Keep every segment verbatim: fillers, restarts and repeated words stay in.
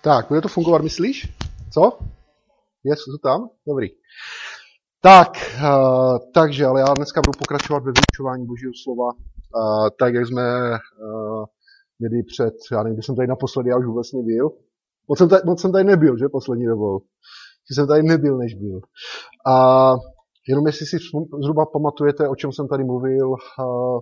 Tak, bude to fungovat, myslíš? Co? Je to tam? Dobrý. Tak, uh, takže, ale já dneska budu pokračovat ve vyučování Božího slova, uh, tak, jak jsme uh, měli před, já nevím, když jsem tady naposledy, já už vůbec nebyl. Moc jsem tady, moc jsem tady nebyl, že, poslední dobou. Když jsem tady nebyl, než byl. A jenom jestli si zhruba pamatujete, o čem jsem tady mluvil, uh,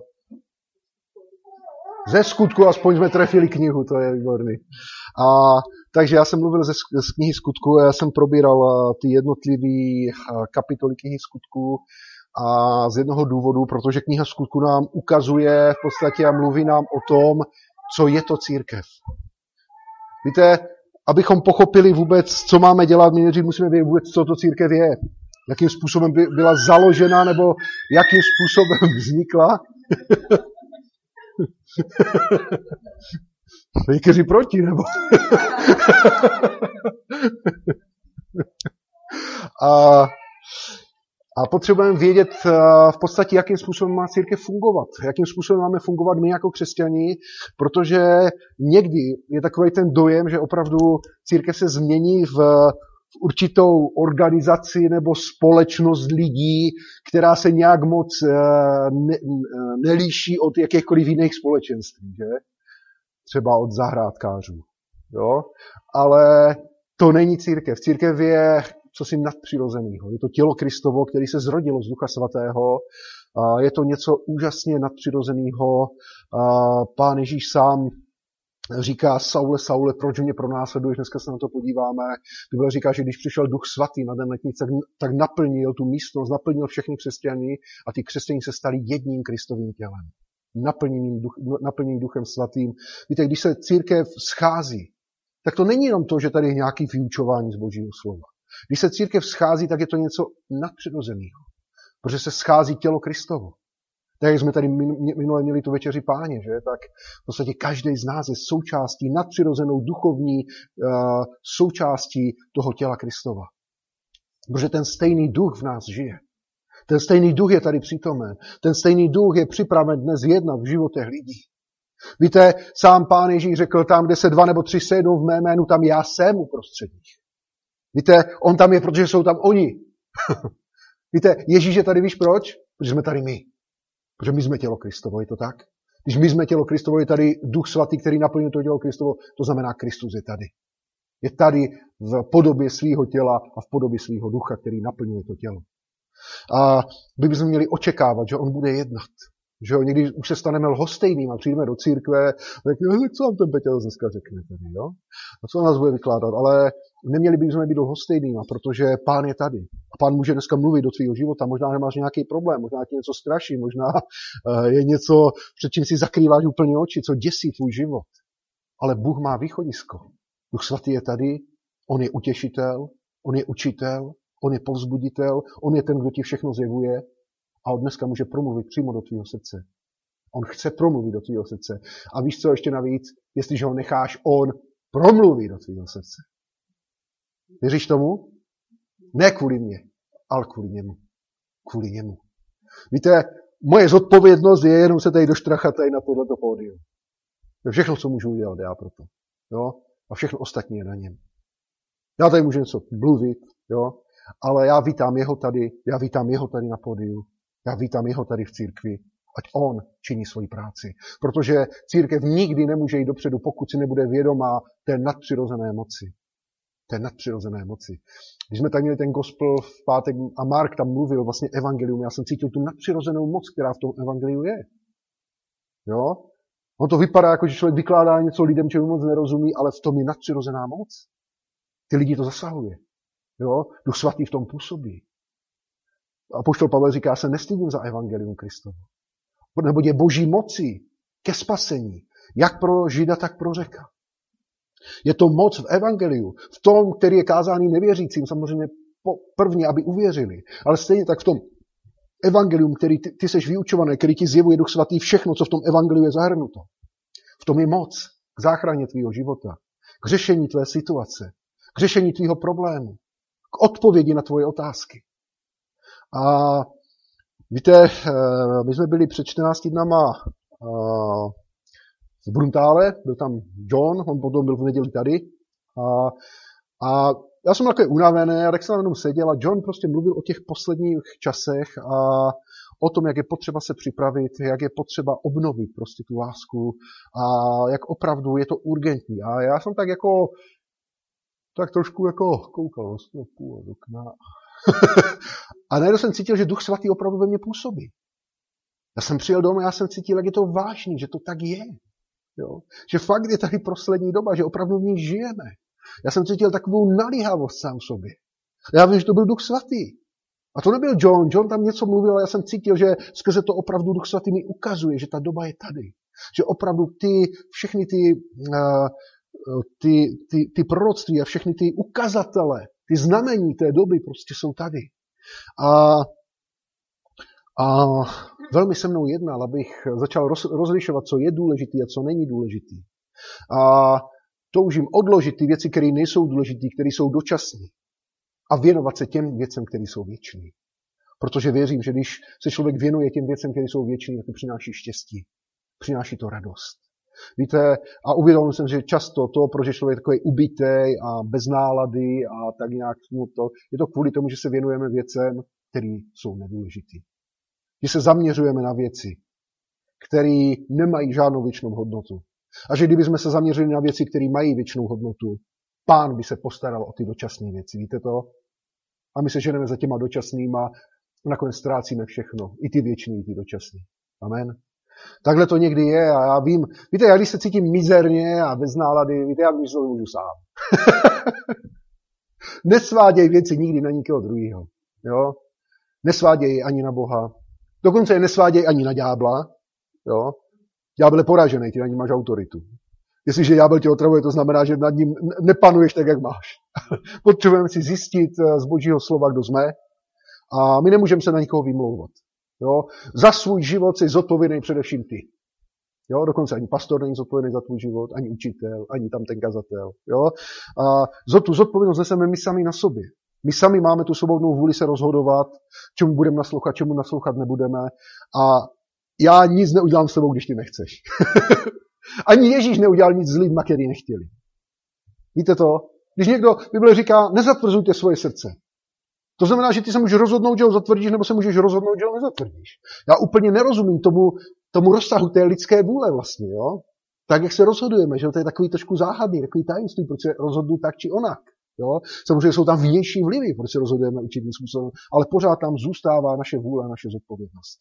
ze skutku, aspoň jsme trefili knihu, to je výborný. A, takže já jsem mluvil ze, z knihy skutku, já jsem probíral ty jednotlivé kapitoly knihy skutku a z jednoho důvodu, protože kniha skutku nám ukazuje v podstatě a mluví nám o tom, co je to církev. Víte, abychom pochopili vůbec, co máme dělat, my nejdřív musíme vědět vůbec, co to církev je. Jakým způsobem by byla založena, nebo jakým způsobem vznikla. Někteří proti, nebo? a, a potřebujeme vědět v podstatě, jakým způsobem má církev fungovat. Jakým způsobem máme fungovat my jako křesťani, protože někdy je takový ten dojem, že opravdu církev se změní v, v určitou organizaci nebo společnost lidí, která se nějak moc ne, nelíší od jakýchkoliv jiných společenství, že? Třeba od zahrádkářů. Jo? Ale to není církev. Církev je cosi nadpřirozeného. Je to tělo Kristovo, které se zrodilo z Ducha Svatého. Je to něco úžasně nadpřirozeného. Pán Ježíš sám říká: Saule, Saule, proč mě pronásleduješ? Dneska se na to podíváme. Bible říká, že když přišel Duch Svatý na den letnic, tak, tak naplnil tu místnost, naplnil všechny křesťany a ty křesťané se stali jedním Kristovým tělem. Naplněným, duch, naplněným Duchem Svatým. Víte, když se církev schází, tak to není jenom to, že tady je nějaký vyučování z Božího slova. Když se církev schází, tak je to něco nadpřirozeného. Protože se schází tělo Kristovo. Tak jak jsme tady minule měli tu večeři Páně, že? Tak v podstatě každý z nás je součástí, nadpřirozenou duchovní uh, součástí toho těla Kristova. Protože ten stejný duch v nás žije. Ten stejný duch je tady přítomen. Ten stejný duch je připraven dnes jednat v životech lidí. Víte, sám Pán Ježíš řekl, tam, kde se dva nebo tři sejdou v mé jménu, tam já jsem uprostřed nich. Víte, on tam je, protože jsou tam oni. Víte, Ježíš je tady, víš proč? Protože jsme tady my. Protože my jsme tělo Kristovo, je to tak? Když my jsme tělo Kristovo, je tady Duch Svatý, který naplňuje to tělo Kristovo, to znamená, Kristus je tady. Je tady v podobě svého těla a v podobě svého ducha, který naplňuje to tělo. A my bychom měli očekávat, že on bude jednat. Že jo, někdy už se staneme lhostejným a přijdeme do církve, tak co vám ten Peťa dneska řekne tady, jo? A co nás bude vykládat? Ale neměli bychom být lhostejnýma, protože Pán je tady. A Pán může dneska mluvit do tvýho života. Možná nemáš nějaký problém, možná ti něco straší, možná je něco, před čím si zakrýváš úplně oči, co děsí tvůj život. Ale Bůh má východisko. Duch Svatý je tady, on je utěšitel, on je učitel, on je povzbuditel, on je ten, kdo ti všechno zjevuje a od dneska může promluvit přímo do tvýho srdce. On chce promluvit do tvýho srdce. A víš co ještě navíc? Jestliže ho necháš, on promluví do tvýho srdce. Věříš tomu? Ne kvůli mně, ale kvůli němu. Kvůli němu. Víte, moje zodpovědnost je jenom se tady doštrachat tady na tohleto pódium. Všechno, co můžu udělat já proto. Jo? A všechno ostatní je na něm. Já tady můžu něco mluvit, jo? Ale já vítám jeho tady, já vítám jeho tady na pódiu, já vítám jeho tady v církvi, ať on činí svoji práci. Protože církev nikdy nemůže jít dopředu, pokud si nebude vědomá té nadpřirozené moci. Té nadpřirozené moci. Když jsme tady měli ten gospel v pátek a Mark tam mluvil vlastně evangelium, já jsem cítil tu nadpřirozenou moc, která v tom evangeliu je. Jo? On to vypadá jako, že člověk vykládá něco lidem, čemu moc nerozumí, ale v tom je nadpřirozená moc. Ty lidi to zasahuje. Jo? Duch Svatý v tom působí. Apoštol Pavel říká, se nestydím za evangelium Kristovo. Neboť je boží mocí ke spasení, jak pro Žida, tak pro Řeka. Je to moc v evangeliu, v tom, který je kázáný nevěřícím, samozřejmě prvně, aby uvěřili. Ale stejně tak v tom evangelium, který ty, ty seš vyučovaný, který ti zjevuje Duch Svatý, všechno, co v tom evangeliu je zahrnuto. V tom je moc k záchraně tvýho života, k řešení tvé situace, k řešení tvýho problému, k odpovědi na tvoje otázky. A víte, my jsme byli před čtrnácti dnama v Bruntále, byl tam John, on potom byl v neděli tady A, a já jsem takový unavený, a tak jsem jenom seděl a John prostě mluvil o těch posledních časech a o tom, jak je potřeba se připravit, jak je potřeba obnovit prostě tu lásku a jak opravdu je to urgentní. A já jsem tak jako, tak trošku jako koukal do okna. A najednou jsem cítil, že Duch Svatý opravdu ve mně působí. Já jsem přijel domů a já jsem cítil, jak je to vážný, že to tak je. Jo? Že fakt je tady poslední doba, že opravdu v ní žijeme. Já jsem cítil takovou nalíhavost sám v sobě. Já vím, že to byl Duch Svatý. A to nebyl John. John tam něco mluvil, ale já jsem cítil, že skrze to opravdu Duch Svatý mi ukazuje, že ta doba je tady. Že opravdu ty, všechny ty, uh, ty, ty, ty proroctví a všechny ty ukazatele, ty znamení té doby prostě jsou tady. A, a velmi se mnou jednal, abych začal roz, rozlišovat, co je důležitý a co není důležitý. A toužím odložit ty věci, které nejsou důležité, které jsou dočasné. A věnovat se těm věcem, které jsou věčné. Protože věřím, že když se člověk věnuje těm věcem, které jsou věčné, tak to přináší štěstí. Přináší to radost. Víte, a uvědomil jsem, že často to, proč je člověk takový ubitej a bez nálady a tak nějak to, je to kvůli tomu, že se věnujeme věcem, které jsou nedůležité. Že se zaměřujeme na věci, které nemají žádnou věčnou hodnotu. A že kdybychom se zaměřili na věci, které mají věčnou hodnotu, Pán by se postaral o ty dočasné věci. Víte to? A my se ženeme za těma dočasnýma a nakonec ztrácíme všechno. I ty věčný, i ty dočasný. Amen. Takhle to někdy je a já vím, víte, já když se cítím mizerně a bez nálady, víte, já vím, že to můžu sám. Nesváděj věci nikdy na nikoho druhého. Jo? Nesváděj ani na Boha. Dokonce je nesváděj ani na ďábla. Jo? Ďábel je poražený, ty na ní máš autoritu. Jestliže ďábel tě otravuje, to znamená, že nad ním nepanuješ tak, jak máš. Potřebujeme si zjistit z Božího slova, kdo jsme. A my nemůžeme se na nikoho vymlouvat. Jo? Za svůj život jsi zodpovědný především ty. Jo? Dokonce ani pastor není zodpovědný za tvůj život, ani učitel, ani tam ten kazatel. Jo? A za tu zodpovědnost neseme my sami na sobě. My sami máme tu svobodnou vůli se rozhodovat, čemu budeme naslouchat, čemu naslouchat nebudeme. A já nic neudělám s tebou, když ty nechceš. Ani Ježíš neudělal nic s lidma, který nechtěli. Víte to? Když někdo, Bible říká, nezatvrzujte svoje srdce. To znamená, že ty se můžeš rozhodnout, že ho zatvrdíš, nebo se můžeš rozhodnout, že ho nezatvrdíš. Já úplně nerozumím tomu, tomu rozsahu té lidské vůle vlastně, jo? Tak, jak se rozhodujeme, že to je takový trošku záhadný, takový tajemství, proč se rozhoduju tak či onak. Jo? Samozřejmě jsou tam vnější vlivy, proč se rozhodujeme určitým způsobem, ale pořád tam zůstává naše vůle a naše zodpovědnost.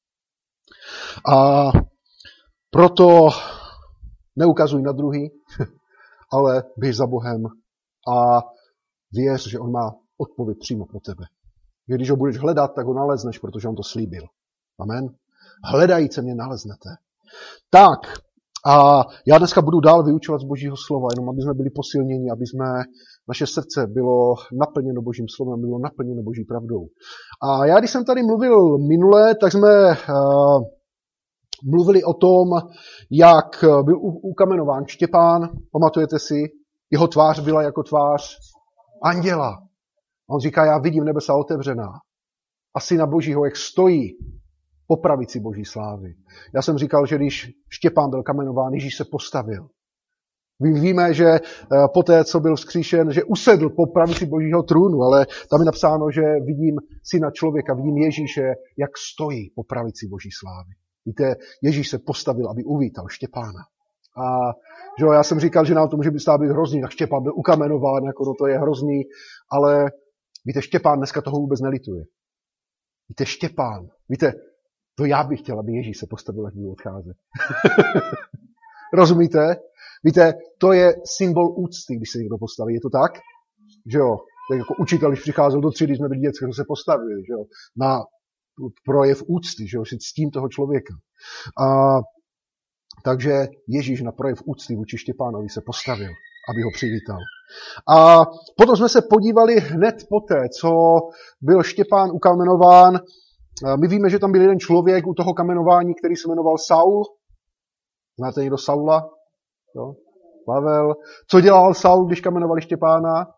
A proto neukazuj na druhý, ale běž za Bohem a věř, že on má odpověď přímo pro tebe. Když ho budeš hledat, tak ho nalezneš, protože on to slíbil. Amen. Hledajíce mě naleznete. Tak, a já dneska budu dál vyučovat z Božího slova, jenom aby jsme byli posilněni, aby jsme, naše srdce bylo naplněno Božím slovem, bylo naplněno Boží pravdou. A já, když jsem tady mluvil minule, tak jsme uh, mluvili o tom, jak byl ukamenován Štěpán, pamatujete si, jeho tvář byla jako tvář anděla. A on říká, já vidím nebesa otevřená a Syna Božího, jak stojí po pravici Boží slávy. Já jsem říkal, že když Štěpán byl kamenován, Ježíš se postavil. Víme, že poté, co byl vzkříšen, že usedl po pravici Božího trůnu, ale tam je napsáno, že vidím Syna člověka, vidím Ježíše, jak stojí po pravici Boží slávy. Víte, Ježíš se postavil, aby uvítal Štěpána. A že jo, já jsem říkal, že nám to může být být hrozný, tak Štěpán byl ukamenován, jako no to je hrozný, ale víte, Štěpán dneska toho vůbec nelituje. Víte, Štěpán, víte, to já bych chtěl, aby Ježíš se postavil, až budu odcházet. Rozumíte? Víte, to je symbol úcty, když se někdo postaví, je to tak? Že jo, tak jako učitel, když přicházel do třídy, jsme byli dětské, se postavili, že jo, na projev úcty, že jo, si ctím toho člověka. A takže Ježíš na projev úcty vůči Štěpánovi se postavil, aby ho přivítal. A potom jsme se podívali hned poté, co byl Štěpán ukamenován. My víme, že tam byl jeden člověk u toho kamenování, který se jmenoval Saul. Znáte někdo Saula? Jo? Pavel. Co dělal Saul, když kamenovali Štěpána?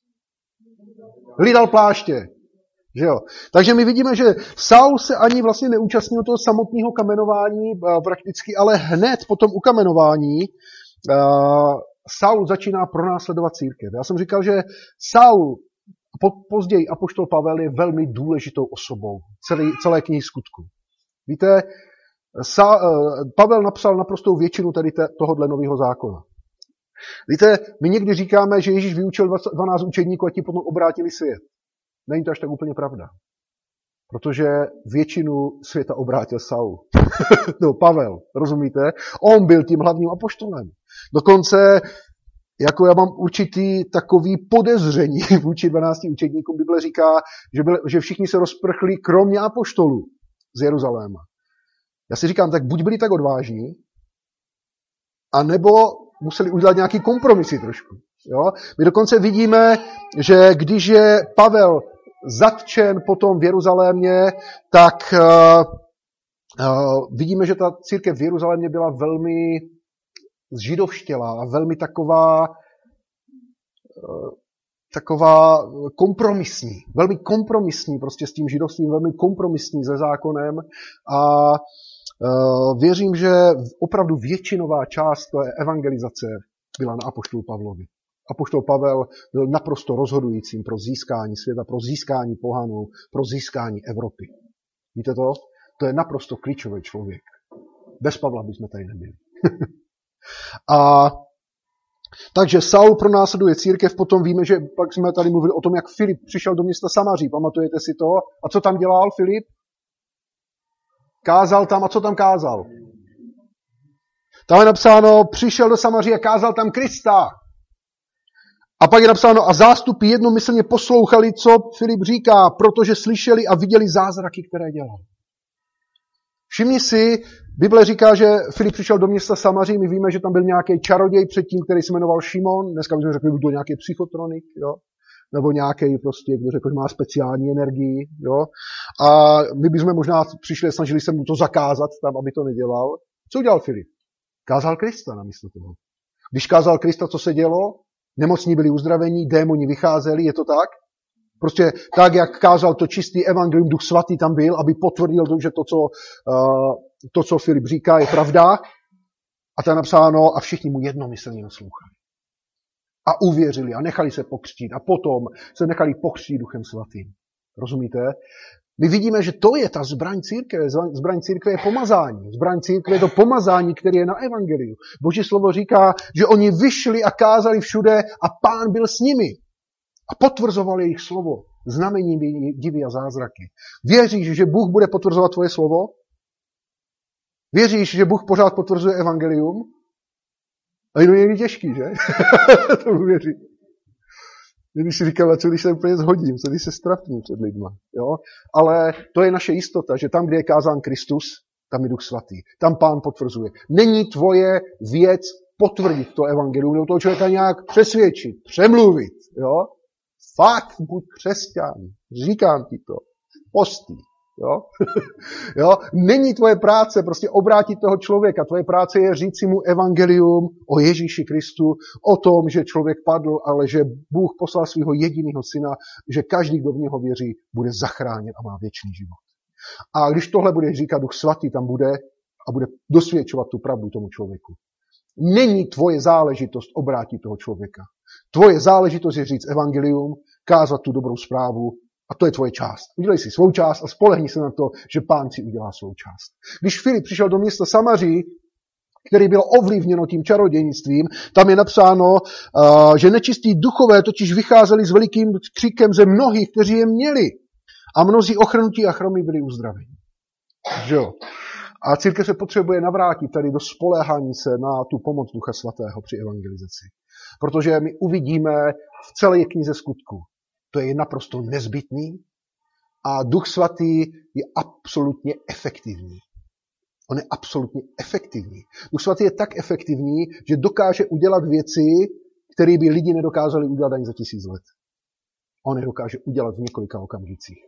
Hlídal pláště. Že jo? Takže my vidíme, že Saul se ani vlastně neúčastnil toho samotného kamenování prakticky, ale hned po tom ukamenování Saul začíná pronásledovat církev. Já jsem říkal, že Saul, po, později apoštol Pavel, je velmi důležitou osobou celé, celé knihy Skutků. Víte, Sa, Pavel napsal naprostou většinu tady te, tohohle nového zákona. Víte, my někdy říkáme, že Ježíš vyučil dvanáct učedníků a ti potom obrátili svět. Není to až tak úplně pravda. Protože většinu světa obrátil Saul. No, Pavel, rozumíte? On byl tím hlavním apoštolem. Dokonce, jako já mám určitý takový podezření vůči dvanácti učedníkům, Bible říká, že, byl, že všichni se rozprchli kromě apoštolů z Jeruzaléma. Já si říkám, tak buď byli tak odvážní, anebo museli udělat nějaký kompromisy trošku. Jo? My dokonce vidíme, že když je Pavel zatčen potom v Jeruzalémě, tak uh, uh, vidíme, že ta církev v Jeruzalémě byla velmi zžidovštělá, velmi taková, uh, taková kompromisní, velmi kompromisní prostě s tím židovstvím, velmi kompromisní se zákonem a uh, věřím, že opravdu většinová část té evangelizace byla na apoštolu Pavlovi. Apoštol Pavel byl naprosto rozhodujícím pro získání světa, pro získání pohanů, pro získání Evropy. Víte to? To je naprosto klíčový člověk. Bez Pavla bychom tady nebyli. A takže Saul pronásleduje církev, potom víme, že pak jsme tady mluvili o tom, jak Filip přišel do města Samaří. Pamatujete si to? A co tam dělal Filip? Kázal tam a co tam kázal? Tam je napsáno, přišel do Samaří a kázal tam Krista. A pak je napsáno, a zástupy jednomyslně poslouchali, co Filip říká, protože slyšeli a viděli zázraky, které dělal. Všimni si, Bible říká, že Filip přišel do města Samaří, my víme, že tam byl nějaký čaroděj předtím, který se jmenoval Šimon, dneska bychom řekli, že byl nějaký psychotronik, jo? Nebo nějaký prostě, kdo řekl, že má speciální energii, jo? A my bychom možná přišli a snažili se mu to zakázat tam, aby to nedělal. Co udělal Filip? Kázal Krista namísto toho. Když kázal Krista, co se dělo? Nemocní byli uzdravení, démoni vycházeli, je to tak? Prostě tak, jak kázal to čistý evangelium, Duch Svatý tam byl, aby potvrdil to, že to, co, uh, to, co Filip říká, je pravda. A to je napsáno, a všichni mu jednomyslně naslouchali. A uvěřili a nechali se pokřtít. A potom se nechali pokřtít Duchem Svatým. Rozumíte? My vidíme, že to je ta zbraň církve. Zbraň církve je pomazání. Zbraň církve je to pomazání, které je na evangeliu. Boží slovo říká, že oni vyšli a kázali všude a Pán byl s nimi. A potvrzoval jejich slovo. Znamení, divy a zázraky. Věříš, že Bůh bude potvrzovat tvoje slovo? Věříš, že Bůh pořád potvrzuje evangelium? A je to někdy těžký, že? To věří. Když si říkám, co když se úplně zhodím, co když se strapním před lidma. Jo? Ale to je naše jistota, že tam, kde je kázán Kristus, tam je Duch Svatý. Tam Pán potvrzuje. Není tvoje věc potvrdit to evangelium, nebo toho člověka nějak přesvědčit, přemluvit. Jo? Fakt, buď křesťan. Říkám ti to. Postý. Jo? Jo? Není tvoje práce prostě obrátit toho člověka. Tvoje práce je říci mu evangelium o Ježíši Kristu, o tom, že člověk padl, ale že Bůh poslal svého jediného syna, že každý, kdo v něho věří, bude zachráněn a má věčný život. A když tohle bude říkat Duch Svatý, tam bude a bude dosvědčovat tu pravdu tomu člověku. Není tvoje záležitost obrátit toho člověka. Tvoje záležitost je říct evangelium, kázat tu dobrou zprávu, a to je tvoje část. Udělej si svou část a spolehni se na to, že Pán si udělá svou část. Když Filip přišel do města Samaří, který byl ovlivněno tím čarodějnictvím, tam je napsáno, že nečistí duchové totiž vycházeli s velikým křikem ze mnohých, kteří je měli. A mnozí ochrnutí a chromí byli uzdraveni. Že jo? A církev se potřebuje navrátit tady do spoléhání se na tu pomoc Ducha Svatého při evangelizaci. Protože my uvidíme v celé knize Skutků. To je naprosto nezbytný a Duch Svatý je absolutně efektivní. On je absolutně efektivní. Duch Svatý je tak efektivní, že dokáže udělat věci, které by lidi nedokázali udělat ani za tisíc let. On je dokáže udělat v několika okamžicích.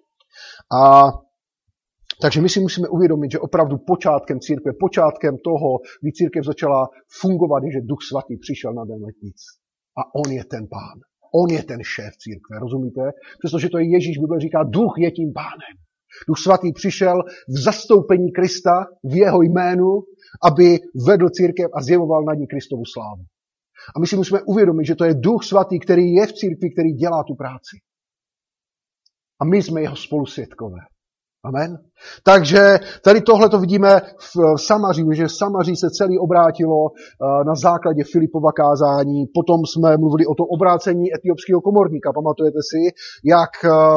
A takže my si musíme uvědomit, že opravdu počátkem církve, počátkem toho, kdy církev začala fungovat, je, že Duch Svatý přišel na den letnic. A on je ten Pán. On je ten šéf církve, rozumíte? Přestože to je Ježíš, Bible říká, duch je tím Pánem. Duch Svatý přišel v zastoupení Krista, v jeho jménu, aby vedl církev a zjevoval na ní Kristovu slávu. A my si musíme uvědomit, že to je Duch Svatý, který je v církvi, který dělá tu práci. A my jsme jeho spolusvědkové. Amen. Takže tady tohle to vidíme v Samaří, že Samaří se celý obrátilo na základě Filipova kázání. Potom jsme mluvili o tom obrácení etiopského komorníka. Pamatujete si, jak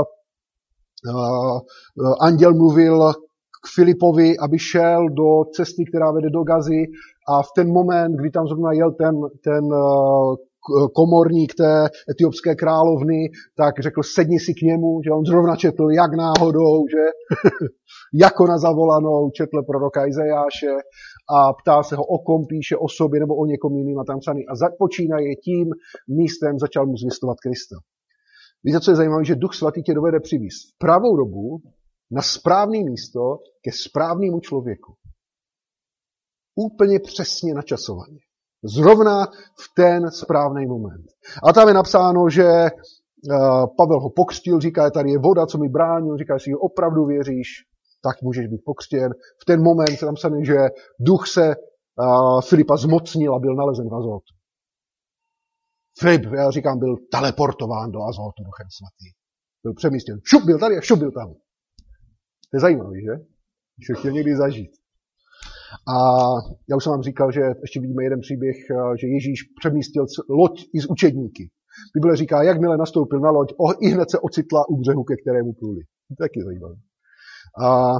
anděl mluvil k Filipovi, aby šel do cesty, která vede do Gazy, a v ten moment, kdy tam zrovna jel ten, ten komorník té etiopské královny, tak řekl, sedni si k němu, že on zrovna četl, jak náhodou, že jako na zavolanou, četl proroka Izajáše a ptá se ho, o kom píše, o sobě nebo o někom jiným a tam psaný. A započínaje tím místem, začal mu zvěstovat Krista. Víte, co je zajímavé, že Duch Svatý tě dovede přivést v pravou dobu na správné místo ke správnému člověku. Úplně přesně načasovaně. Zrovna v ten správný moment. A tam je napsáno, že Pavel ho pokřtil, říká, tady je voda, co mi brání, on říká, jestli ho opravdu věříš, tak můžeš být pokřtěn. V ten moment se tam psaný, že duch se Filipa zmocnil a byl nalezen v Azotu. Filip, já říkám, byl teleportován do Azotu Duchem Svatým. Byl přemístěn. Šup byl tady a šup byl tam. To je zajímavý, že? Když ho chtěl někdy zažít. A já už jsem vám říkal, že ještě vidíme jeden příběh, že Ježíš přemístil loď i z učedníky. Bible říká, jakmile nastoupil na loď, oh, i hned se ocitla u břehu, ke kterému pluli. To je taky zajímavé. A, a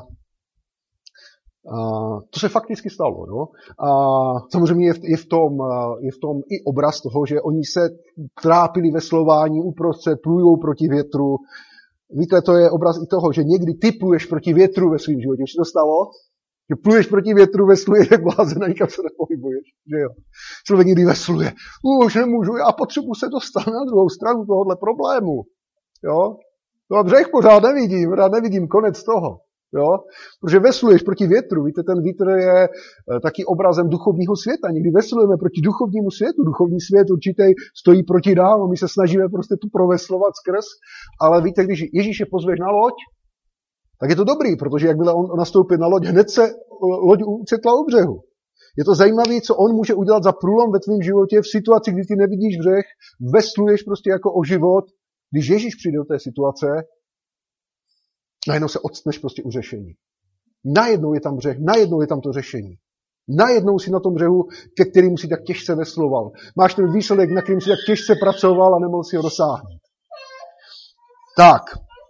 to se fakticky stalo. No? A samozřejmě je v, je, v tom, je v tom i obraz toho, že oni se trápili ve slování uprostřed, plujou proti větru. Víte, to je obraz i toho, že někdy ty pluješ proti větru ve svém životě. Už to stalo? Že pluješ proti větru, vesluješ jak blázen a nikam se nepohybuješ. Že jo? Člověk někdy vesluje. Už nemůžu, já potřebuji se dostat na druhou stranu tohohle problému. Jo? No a břeh pořád nevidím, pořád nevidím konec toho. Jo? Protože vesluješ proti větru. Víte, ten vítr je taky obrazem duchovního světa. Někdy veslujeme proti duchovnímu světu. Duchovní svět určitě stojí proti nám a my se snažíme prostě tu proveslovat skrz. Ale víte, když Ježíše pozveš na loď, tak je to dobrý, protože jakmile on nastoupil na loď, hned se loď ucitla u břehu. Je to zajímavé, co on může udělat za průlom ve tvém životě v situaci, kdy ty nevidíš břeh, vesluješ prostě jako o život. Když Ježíš přijde do té situace, najednou se odstneš prostě u řešení. Najednou je tam břeh, najednou je tam to řešení. Najednou si na tom břehu, ke kterému si tak těžce vesloval. Máš ten výsledek, na kterým si tak těžce pracoval a nemohl si ho dosáhnout. Tak.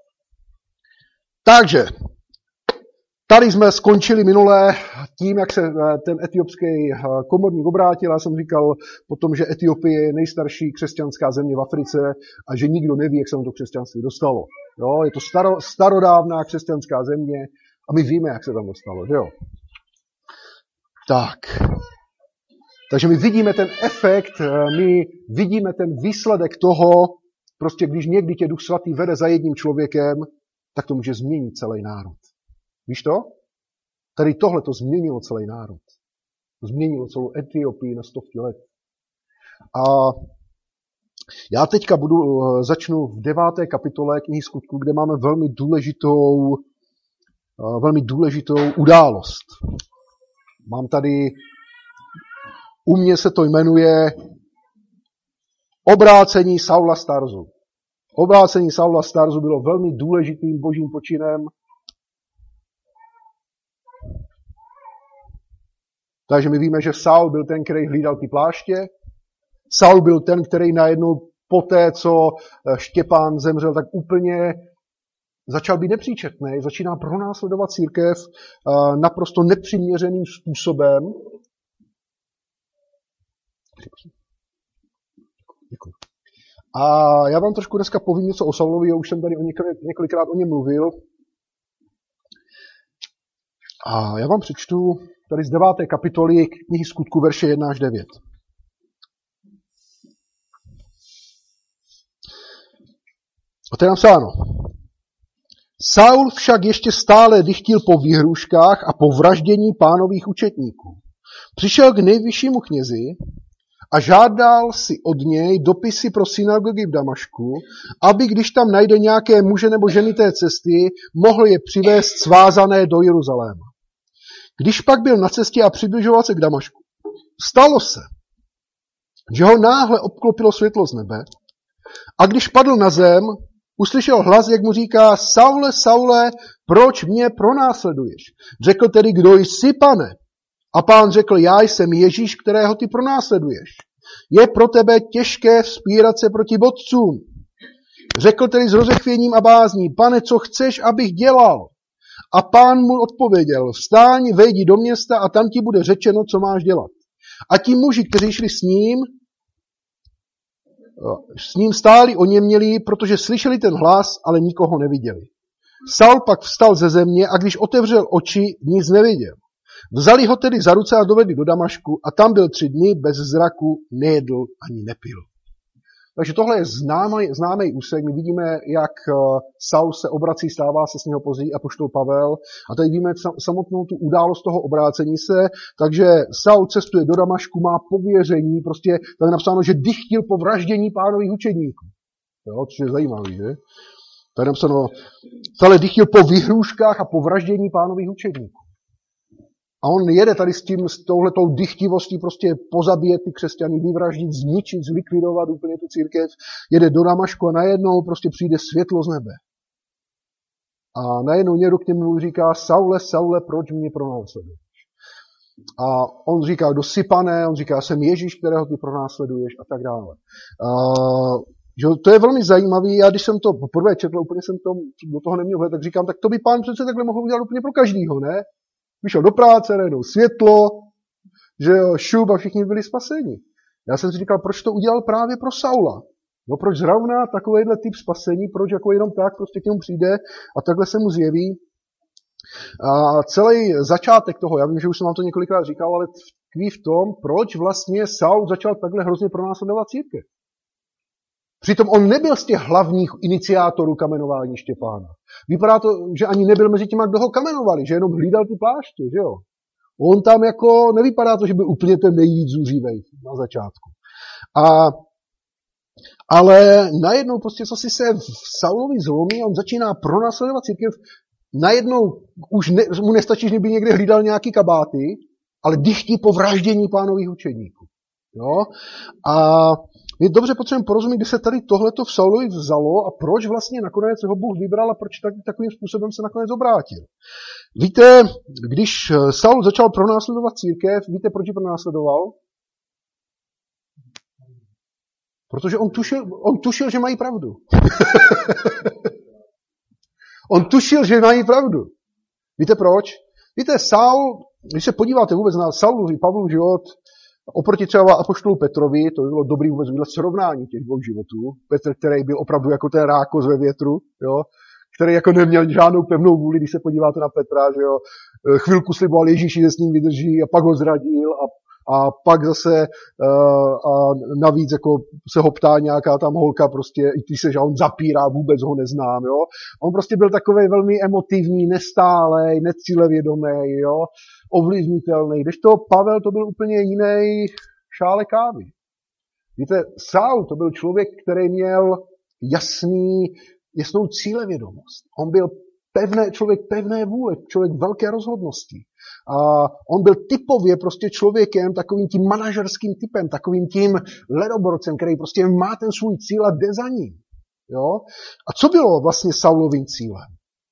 Takže, tady jsme skončili minulé tím, jak se ten etiopský komorník obrátil. Já jsem říkal potom, že Etiopie je nejstarší křesťanská země v Africe a že nikdo neví, jak se to křesťanství dostalo. Jo, je to staro, starodávná křesťanská země a my víme, jak se tam dostalo, že jo? Tak. Takže my vidíme ten efekt, my vidíme ten výsledek toho, prostě když někdy tě Duch Svatý vede za jedním člověkem, tak to může změnit celý národ. Víš to? Tady tohle to změnilo celý národ. To změnilo celou Etiopii na stovky let. A já teďka budu, začnu v deváté kapitole knihy Skutků, kde máme velmi důležitou, velmi důležitou událost. Mám tady, u mě se to jmenuje obrácení Saula z Tarzu. Obrácení Saula z Tarzu bylo velmi důležitým božím počinem. Takže my víme, že Saul byl ten, který hlídal ty pláště. Saul byl ten, který najednou poté, co Štěpán zemřel, tak úplně začal být nepříčetný. Začíná pronásledovat církev naprosto nepřiměřeným způsobem. Děkuji. A já vám trošku dneska povím něco o Saulovi, já už jsem tady o několik, několikrát o něm mluvil. A já vám přečtu tady z deváté kapitoly knihy Skutků, verše jedna až devět. A to je napsáno. Saul však ještě stále dychtil po výhruškách a po vraždění pánových učetníků. Přišel k nejvyššímu knězi a žádal si od něj dopisy pro synagogy v Damašku, aby když tam najde nějaké muže nebo ženy té cesty, mohl je přivést svázané do Jeruzaléma. Když pak byl na cestě a přibližoval se k Damašku, stalo se, že ho náhle obklopilo světlo z nebe a když padl na zem, uslyšel hlas, jak mu říká, Saule, Saule, proč mě pronásleduješ? Řekl tedy, kdo jsi, pane? A pán řekl, já jsem Ježíš, kterého ty pronásleduješ. Je pro tebe těžké vzpírat se proti vodcům. Řekl tedy s rozechvěním a bázní, pane, co chceš, abych dělal? A pán mu odpověděl, vstáň, vejdi do města a tam ti bude řečeno, co máš dělat. A ti muži, kteří šli s ním, s ním stáli oněmělí, protože slyšeli ten hlas, ale nikoho neviděli. Saul pak vstal ze země a když otevřel oči, nic neviděl. Vzali ho tedy za ruce a dovedli do Damašku a tam byl tři dny bez zraku, nejedl ani nepil. Takže tohle je známý, známý úsek. My vidíme, jak Saul se obrací, stává se s něho později apoštol Pavel. A tady vidíme samotnou tu událost toho obrácení se. Takže Saul cestuje do Damašku, má pověření, prostě tady je napsáno, že dychtil po vraždění pánových učedníků. Jo, což je zajímavý, že? Tady je napsáno, stále dychtil po vyhrůžkách a po vraždění pánových učedníků. A on jede tady s tím, s touhletou dychtivostí prostě pozabíjet ty křesťany, vyvraždit, zničit, zlikvidovat úplně tu církev. Jede do Damašku a najednou prostě přijde světlo z nebe. A najednou někdo k němu říká, Saule, Saule, proč mě pronásleduješ? A on říká, kdo jsi, pane? On říká, jsem Ježíš, kterého ty pronásleduješ a tak dále. A, že to je velmi zajímavý. Já když jsem to poprvé četl, úplně jsem to, do toho neměl hled, tak říkám, tak to by pán přece takhle mohl udělat úplně pro každýho, ne? Vyšel do práce, najednou světlo, že jo, šup a všichni byli spaseni. Já jsem si říkal, proč to udělal právě pro Saula? No proč zrovna takovýhle typ spasení, proč jako jenom tak prostě k němu přijde a takhle se mu zjeví. A celý začátek toho, já vím, že už jsem vám to několikrát říkal, ale tkví v tom, proč vlastně Saul začal takhle hrozně pronásledovat církev. Přitom on nebyl z těch hlavních iniciátorů kamenování Štěpána. Vypadá to, že ani nebyl mezi těma, kdo ho kamenovali, že jenom hlídal ty pláště, že jo. On tam jako, nevypadá to, že byl úplně ten nejvíc zuřivej na začátku. A, ale najednou prostě co si se v Saulovi zlomí, on začíná pronásledovat církev, najednou už ne, mu nestačí, že by někde hlídal nějaký kabáty, ale dychtí po vraždění pánových učedníků. Jo? A my dobře potřebujeme porozumět, kdy se tady tohleto v Saulovi vzalo a proč vlastně nakonec ho Bůh vybral a proč tak, takovým způsobem se nakonec obrátil. Víte, když Saul začal pronásledovat církev, víte, proč ji pronásledoval? Protože on tušil, on tušil, že mají pravdu. On tušil, že mají pravdu. Víte proč? Víte, Saul, když se podíváte vůbec na Saulův i Pavlův život, oproti třeba apoštolu Petrovi, to by bylo dobrý vůbec udělat srovnání těch dvou životů. Petr, který byl opravdu jako ten rákos ve větru, jo, který jako neměl žádnou pevnou vůli, když se podíváte na Petra, že jo, chvilku sliboval Ježíši, že s ním vydrží a pak ho zradil a, a pak zase uh, a navíc jako se ho ptá nějaká tam holka prostě, i ty se, že on zapírá, vůbec ho neznám, jo. On prostě byl takovej velmi emotivní, nestálej, necílevědomý, jo, ovlivnitelný. Kdežto Pavel to byl úplně jiný šále kávy. Víte, Saul to byl člověk, který měl jasný, jasnou cílevědomost. On byl pevné, člověk pevné vůle, člověk velké rozhodnosti. A on byl typově prostě člověkem, takovým tím manažerským typem, takovým tím ledoborcem, který prostě má ten svůj cíl a jde za ním. Jo? A co bylo vlastně Saulovým cílem?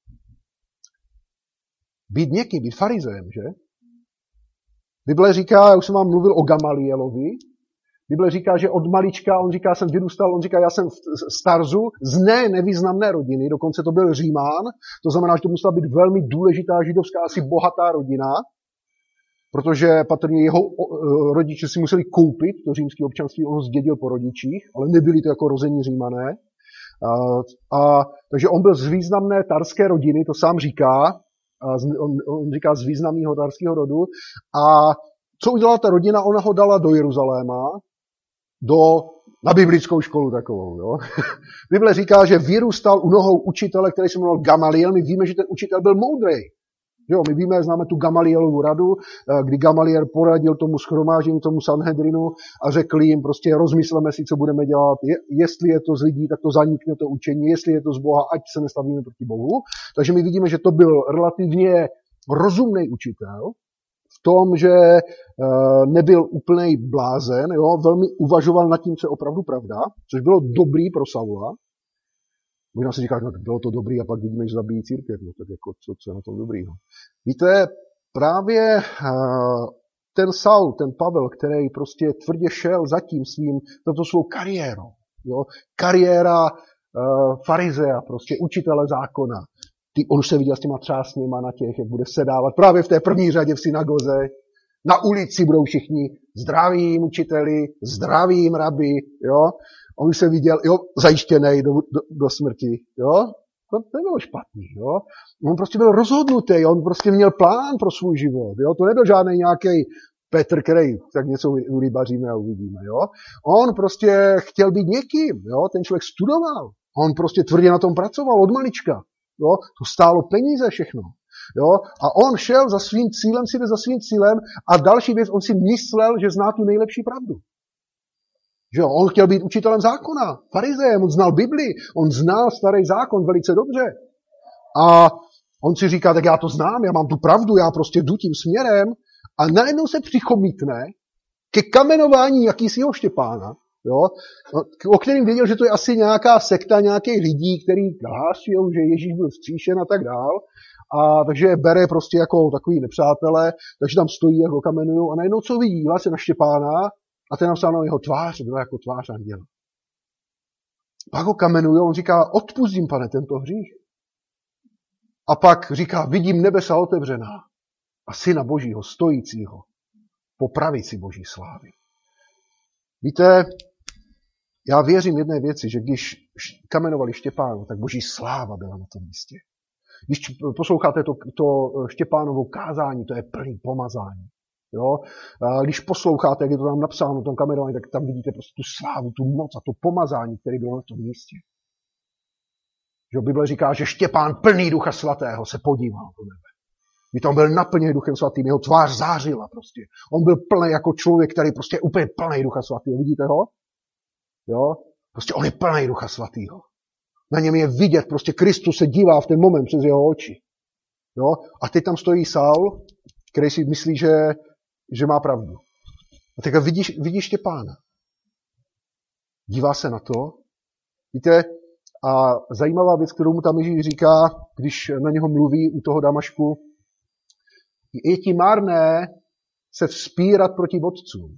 Být někým, být farizejem, že? Bible říká, já už jsem vám mluvil o Gamalielovi, Bible říká, že od malička, on říká, jsem vyrůstal, on říká, já jsem z Tarzu, z ne nevýznamné rodiny, dokonce to byl Římán, to znamená, že to musela být velmi důležitá židovská, asi bohatá rodina, protože patrně jeho rodiče si museli koupit to římské občanství, on ho zdědil po rodičích, ale nebyli to jako rození Římané. A, a, takže on byl z významné tarské rodiny, to sám říká, a z, on, on říká z významného tarského rodu. A co udělala ta rodina? Ona ho dala do Jeruzaléma, do, na biblickou školu takovou. Jo? Bible říká, že vyrůstal u nohou učitele, který se jmenoval Gamaliel. My víme, že ten učitel byl moudrej. Jo, my víme, známe tu Gamalielovu radu, kdy Gamaliel poradil tomu shromáždění, tomu Sanhedrinu a řekl jim prostě rozmysleme si, co budeme dělat. Je, jestli je to z lidí, tak to zanikne to učení, jestli je to z Boha, ať se nestavíme proti Bohu. Takže my vidíme, že to byl relativně rozumný učitel v tom, že nebyl úplnej blázen, jo, velmi uvažoval nad tím, co je opravdu pravda, což bylo dobrý pro Saula. Možná si říkáš, no, bylo to dobrý a pak vidíme, že zabijí církev, no, tak jako, co, co je na tom dobrýho. Víte, právě ten Saul, ten Pavel, který prostě tvrdě šel za tím svým, za to svou kariérou, jo, kariéra uh, farizea, prostě učitele zákona. Ty, on už se viděl s těma třásněma na těch, jak bude sedávat právě v té první řadě v synagoze. Na ulici budou všichni zdravím učiteli, zdravím rabi, jo. On už se viděl, jo, zajištěnej do, do, do smrti, jo. To nebylo špatný, jo. On prostě byl rozhodnutý, on prostě měl plán pro svůj život, jo. To nebyl žádný nějaký Petr, který tak něco urybaříme a uvidíme, jo. On prostě chtěl být někým, jo. Ten člověk studoval, on prostě tvrdě na tom pracoval od malička, jo. To stálo peníze všechno. Jo? A on šel za svým cílem, si jde za svým cílem a další věc, on si myslel, že zná tu nejlepší pravdu. Že jo? On chtěl být učitelem zákona, farizejem, on znal Bibli, on znal starý zákon velice dobře. A on si říká, tak já to znám, já mám tu pravdu, já prostě jdu tím směrem a najednou se přichomítne ke kamenování jakýsiho Štěpána, jo? O kterým věděl, že to je asi nějaká sekta nějakých lidí, který hlásí, že Ježíš byl vzkříšen a tak dál. A takže bere prostě jako takový nepřátelé, takže tam stojí, jak ho kamenují a najednou co vidí, dívá se na Štěpána a ten napsáno jeho tvář, byla jako tvář anděla. Pak ho kamenují a on říká, odpustím, pane, tento hřích. A pak říká, vidím nebesa otevřená a syna Božího stojícího po pravici Boží slávy. Víte, já věřím jedné věci, že když kamenovali Štěpánu, tak Boží sláva byla na tom místě. Když posloucháte to, to Štěpánovo kázání, to je plný pomazání. Jo? A když posloucháte, jak je to tam napsáno, tom kamerování, tak tam vidíte prostě tu slávu, tu moc a to pomazání, které bylo na tom místě. Že Bible říká, že Štěpán plný Ducha Svatého se podíval do nebe. Víte, on byl naplněný Duchem Svatým, jeho tvář zářila prostě. On byl plný jako člověk, který prostě je úplně plný Ducha Svatého. Vidíte ho? Jo? Prostě on je plný Ducha Svatého. Na něm je vidět, prostě Kristus se dívá v ten moment přes jeho oči. Jo? A teď tam stojí Saul, který si myslí, že, že má pravdu. A teď vidíš, vidíš Štěpána. Dívá se na to. Víte, a zajímavá věc, kterou mu tam Ježíš říká, když na něho mluví u toho Damašku, je ti marné se vzpírat proti vodcům.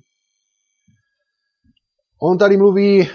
On tady mluví,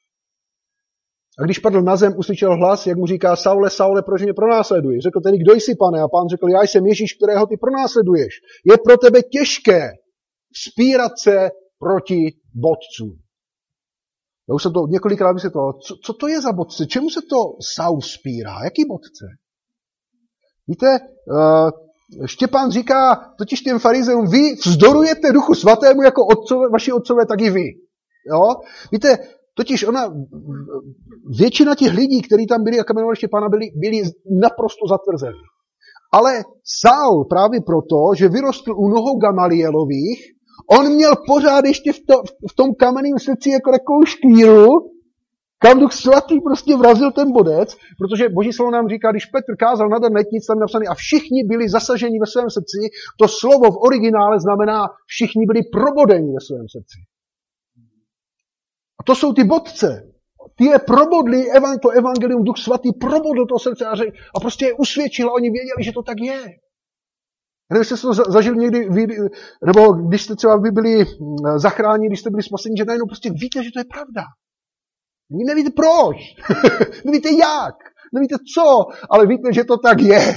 a když padl na zem, uslyšel hlas, jak mu říká, Saule, Saule, proč mě pronásleduješ? Řekl tedy, kdo jsi, pane? A pán řekl, já jsem Ježíš, kterého ty pronásleduješ. Je pro tebe těžké vzpírat se proti vodcům. Já už jsem to několikrát vysvětloval. Co, co to je za bodce? Čemu se to Saul vzpírá? Jaký bodce? Víte, uh, Štěpán říká totiž těm farizeům, vy vzdorujete Duchu Svatému jako otcové, vaši otcové, tak i vy. Jo? Víte, totiž ona, většina těch lidí, kteří tam byli a kamenovali Štěpána, byli, byli naprosto zatvrzení. Ale Saul právě proto, že vyrostl u nohou Gamalielových, on měl pořád ještě v, to, v tom kamenném srdci jako takovou škvíru, kam Duch Svatý prostě vrazil ten bodec, protože Boží slovo nám říká, když Petr kázal na den letnic, tam napsaný, a všichni byli zasaženi ve svém srdci, to slovo v originále znamená, všichni byli probodeni ve svém srdci. A to jsou ty bodce. Ty je probodli, to evangelium, Duch Svatý probodl to srdce a, řek, a prostě je usvědčil a oni věděli, že to tak je. Kdybyste jste to zažili někdy, nebo když jste třeba byli zachráněni, když jste byli spaseni, že najednou prostě víte, že to je pravda. Vy nevíte proč, nevíte jak, nevíte co, ale víte, že to tak je.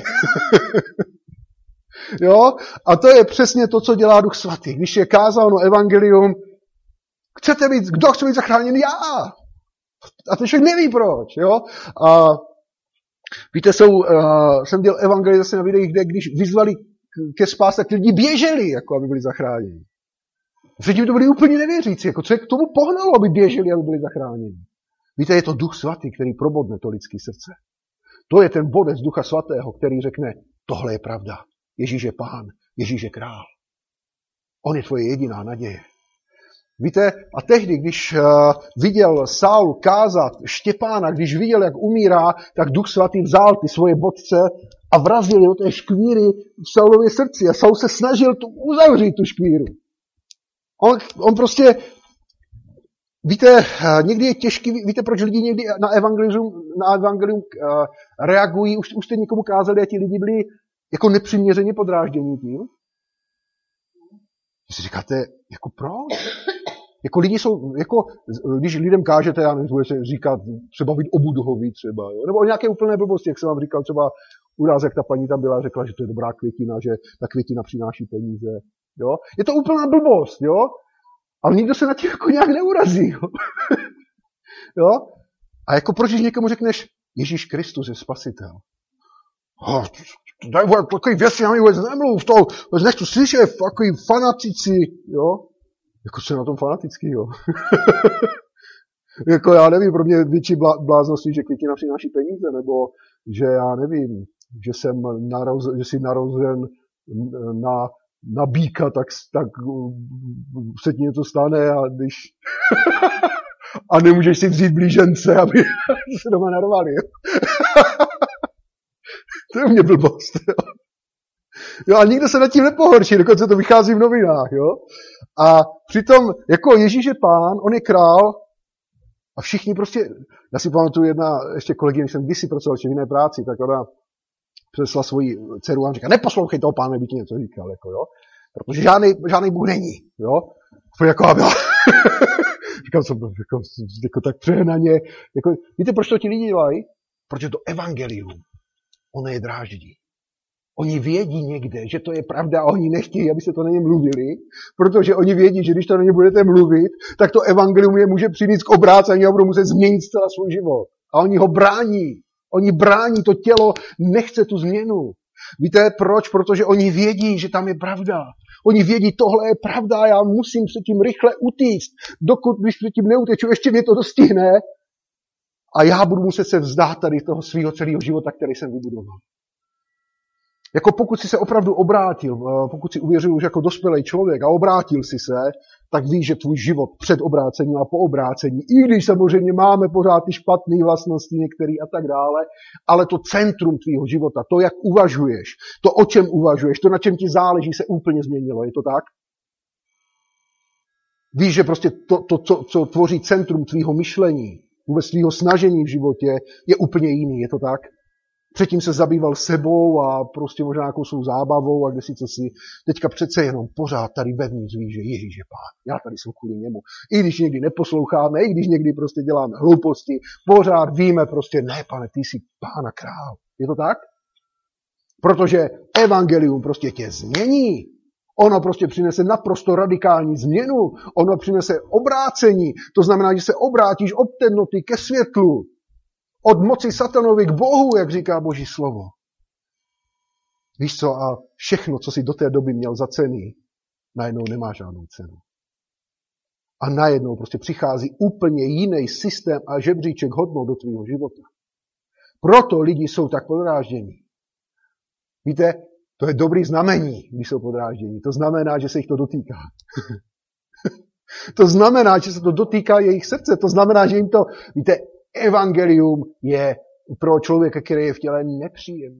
Jo? A to je přesně to, co dělá Duch Svatý. Když je kázáno evangelium, chcete být, kdo chce být zachráněn? Já. A ten člověk neví proč. Jo? A víte, jsou, uh, jsem dělal evangelizaci na videích, kde když vyzvali ke spáse, tak ty lidi běželi, jako aby byli zachráněni. Předtím to byli úplně nevěřící, jako co je k tomu pohnalo, aby běželi, aby byli zachráněni. Víte, je to Duch Svatý, který probodne to lidské srdce. To je ten bodec Ducha Svatého, který řekne, tohle je pravda. Ježíš je Pán, Ježíš je král. On je tvoje jediná naděje. Víte, a tehdy, když uh, viděl Saul kázat Štěpána, když viděl, jak umírá, tak Duch Svatý vzal ty svoje bodce a vrazili do té škvíry v Saulově srdci. A Saul se snažil tu uzavřít tu škvíru. On, on prostě, víte, někdy je těžký, víte, proč lidi někdy na evangelium, na evangelium uh, reagují, už, už jste někomu kázali, a ti lidi byli jako nepřiměřeně podráždění tím. Vy si říkáte, jako proč? Jako lidi jsou, jako, když lidem kážete, já nevím, bude se říkat třeba být o Budhovi třeba, jo? Nebo o nějaké úplné blbosti, jak jsem vám říkal, třeba u nás, jak ta paní tam byla, řekla, že to je dobrá květina, že ta květina přináší peníze, jo? Je to úplná blbost, jo? Ale nikdo se na tím jako nějak neurazí, jo? Jo? A jako proč, když někomu řekneš, Ježíš Kristus je spasitel? Oh, takový věci na mě vůbec nemluv, to nechci slyšet, takový fanatici, jo? Jako co je na tom fanatický, jo? Jako já nevím, pro mě větší bláznosti, že květina přináší peníze, nebo že já nevím, že jsem narozen, že jsi narozen na, na býka, tak, tak se ti něco stane a když a nemůžeš si vzít blížence, aby se doma narvali. To je u mě blbost, jo. Jo, a nikdo se nad tím nepohorší, dokonce to vychází v novinách, jo. A přitom, jako Ježíš je pán, on je král a všichni prostě, já si pamatuju jedna ještě kolegyně, když jsem kdysi pracoval v jiné práci, tak ona přesla svoji dceru a říká, neposlouchej toho pána, by ti něco říkal, jako jo, protože žádný, žádný Bůh není, jo. To jako byla. Říkal jsem, jako, jako tak přehnaně, jako, víte, proč to ti lidi dělají? Protože to evangelium, ono je dráždí. Oni vědí někde, že to je pravda a oni nechtějí, aby se to na ně mluvili, protože oni vědí, že když to na ně budete mluvit, tak to evangelium je může přinést k obrácení a budou muset změnit celý svůj život. A oni ho brání. Oni brání, to tělo nechce tu změnu. Víte proč? Protože oni vědí, že tam je pravda. Oni vědí, tohle je pravda a já musím předtím rychle utíct. Dokud, když předtím neuteču, ještě mě to dostihne a já budu muset se vzdát tady toho svého celého života, který jsem vybudoval. Jako pokud si se opravdu obrátil, pokud si uvěřil už jako dospělý člověk a obrátil si se, tak víš, že tvůj život před obrácením a po obrácení, i když samozřejmě máme pořád ty špatné vlastnosti některé a tak dále, ale to centrum tvýho života, to, jak uvažuješ, to, o čem uvažuješ, to, na čem ti záleží, se úplně změnilo. Je to tak? Víš, že prostě to, to co, co tvoří centrum tvýho myšlení, vůbec tvýho snažení v životě, je úplně jiný. Je to tak? Předtím se zabýval sebou a prostě možná nějakou svou zábavou a kde si co si. Teďka přece jenom pořád tady vevnitř ví, že Ježíš je pán. Já tady jsem kvůli němu. I když někdy neposloucháme, i když někdy prostě děláme hlouposti, pořád víme prostě, ne pane, ty jsi pán a král. Je to tak? Protože evangelium prostě tě změní. Ono prostě přinese naprosto radikální změnu. Ono přinese obrácení. To znamená, že se obrátíš od temnoty ke světlu. Od moci satanovi k Bohu, jak říká Boží slovo. Víš co, a všechno, co si do té doby měl za ceny, najednou nemá žádnou cenu. A najednou prostě přichází úplně jiný systém a žebříček hodnot do tvýho života. Proto lidi jsou tak podráždění. Víte, to je dobrý znamení, když jsou podráždění. To znamená, že se jich to dotýká. To znamená, že se to dotýká jejich srdce. To znamená, že jim to, víte, evangelium je pro člověka, který je v těle, nepříjemný.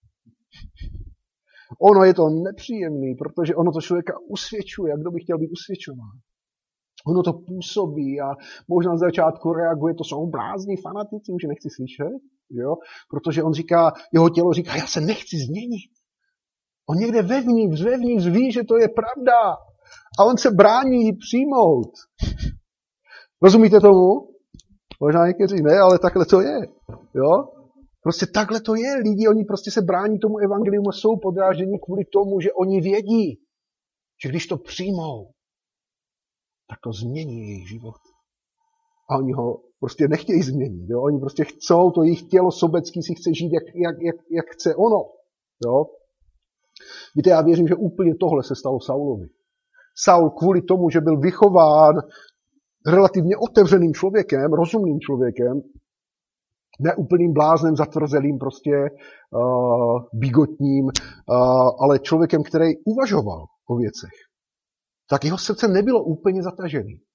Ono je to nepříjemný, protože ono to člověka usvědčuje, a kdo by chtěl být usvědčován. Ono to působí a možná na začátku reaguje, to jsou blázni, fanatici, už je nechci slyšet, jo? Protože on říká, jeho tělo říká, já se nechci změnit. On někde vevnitř, vevnitř ví, že to je pravda a on se brání ji přijmout. Rozumíte tomu? Možná někteří ne, ale takhle to je. Jo? Prostě takhle to je. Lidi, oni prostě se brání tomu evangeliumu a jsou podrážděni kvůli tomu, že oni vědí, že když to přijmou, tak to změní jejich život. A oni ho prostě nechtějí změnit. Jo? Oni prostě chcou, to jejich tělo sobecký si chce žít, jak, jak, jak, jak chce ono. Jo? Víte, já věřím, že úplně tohle se stalo Saulovi. Saul kvůli tomu, že byl vychován relativně otevřeným člověkem, rozumným člověkem, ne úplným bláznem, zatvrzelým prostě uh, bigotním, uh, ale člověkem, který uvažoval o věcech. Tak jeho srdce nebylo úplně zatažený.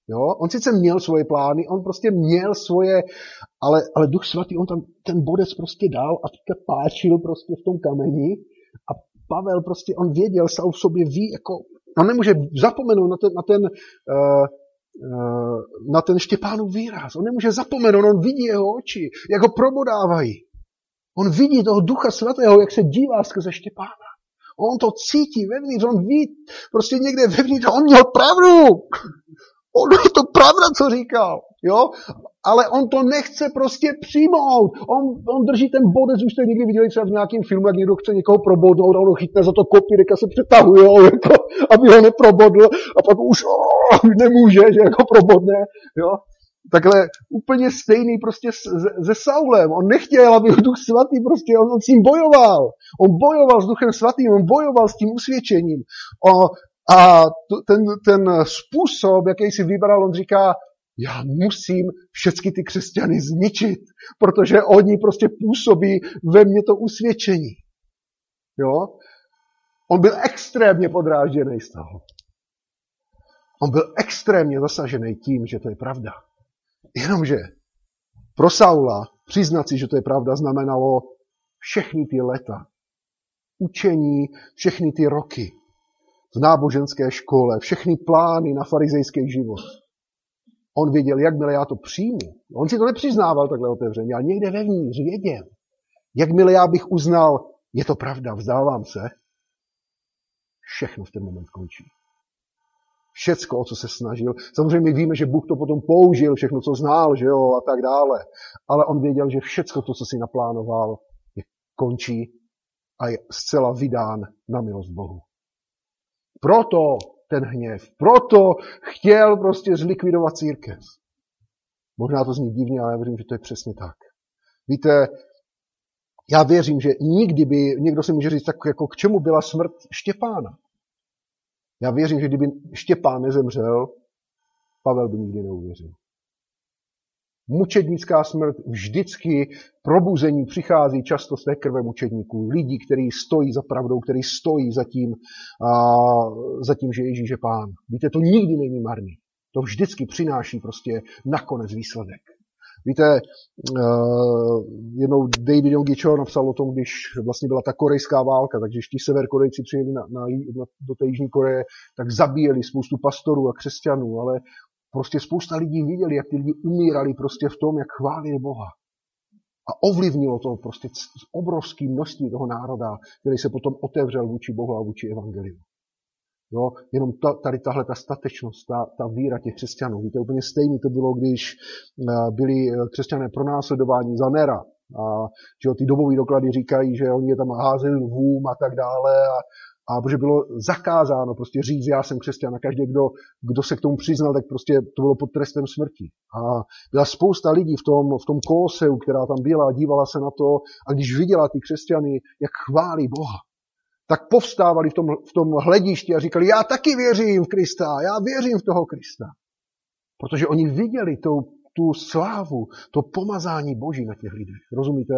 Jo? On sice měl svoje plány, on prostě měl svoje, ale, ale Duch Svatý, on tam ten bodec prostě dal a teďka páčil prostě v tom kameni a Pavel prostě, on věděl, sám v sobě ví, jako, on nemůže zapomenout na ten, na ten, uh, uh, na ten Štěpánův výraz. On nemůže zapomenout, on vidí jeho oči, jak ho probodávají. On vidí toho Ducha Svatého, jak se dívá skrze Štěpána. On to cítí vevnitř, on ví, prostě někde vevnitř, on měl pravdu. On je to pravda, co říkal, jo? Ale on to nechce prostě přijmout. On, on drží ten bodec, už jste někdy viděli třeba v nějakém filmu, jak někdo chce někoho probodnout a on ho chytne za to kopírek a se přetahuje, jako, aby ho neprobodl a pak už oh, nemůže, že jako probodne, jo? Takhle úplně stejný prostě se Saulem. On nechtěl, aby Duch Svatý prostě, on, on s ním bojoval. On bojoval s Duchem Svatým, on bojoval s tím usvědčením. O, A ten, ten způsob, jaký si vybral, on říká, já musím všechny ty křesťany zničit, protože oni prostě působí ve mně to usvědčení. Jo? On byl extrémně podrážděný z toho. On byl extrémně zasažený tím, že to je pravda. Jenomže pro Saula přiznat si, že to je pravda, znamenalo všechny ty léta, učení, všechny ty roky v náboženské škole, všechny plány na farizejský život. On věděl, jakmile já to přijmu. On si to nepřiznával takhle otevřeně, ale někde vevnitř věděl. Jakmile já bych uznal, je to pravda, vzdávám se, všechno v ten moment končí. Všecko, o co se snažil. Samozřejmě víme, že Bůh to potom použil, všechno, co znal, že jo, a tak dále. Ale on věděl, že všecko to, co si naplánoval, je končí a je zcela vydán na milost Bohu. Proto ten hněv, proto chtěl prostě zlikvidovat církev. Možná to zní divně, ale já věřím, že to je přesně tak. Víte, já věřím, že nikdy by, někdo si může říct, tak jako k čemu byla smrt Štěpána. Já věřím, že kdyby Štěpán nezemřel, Pavel by nikdy neuvěřil. Mučednická smrt vždycky, probuzení přichází často z té krve mučedníků. Lidí, kteří stojí za pravdou, kteří stojí za tím, a, za tím, že Ježíš je Pán. Víte, to nikdy není marný. To vždycky přináší prostě nakonec výsledek. Víte, uh, jednou David Yonggi Cho napsal o tom, když vlastně byla ta korejská válka, takže když ti severkorejci přijeli na, na, na, do té Jižní Koreje, tak zabíjeli spoustu pastorů a křesťanů, ale prostě spousta lidí viděli, jak ty lidi umírali prostě v tom, jak chválili Boha. A ovlivnilo to prostě obrovské množství toho národa, který se potom otevřel vůči Bohu a vůči evangeliu. Jo, jenom ta, tady tahle ta statečnost, ta, ta víra těch křesťanů. Víte, úplně stejný to bylo, když byli křesťané pronásledováni za Nera. A že ty dobové doklady říkají, že oni je tam házeli lvům a tak dále. A, a protože bylo zakázáno prostě říct, já jsem křesťan, a každý, kdo, kdo se k tomu přiznal, tak prostě to bylo pod trestem smrti. A byla spousta lidí v tom, v tom Koloseu, která tam byla a dívala se na to, a když viděla ty křesťany, jak chválí Boha, tak povstávali v tom, v tom hledišti a říkali, já taky věřím v Krista, já věřím v toho Krista. Protože oni viděli tu, tu slávu, to pomazání Boží na těch lidech. Rozumíte?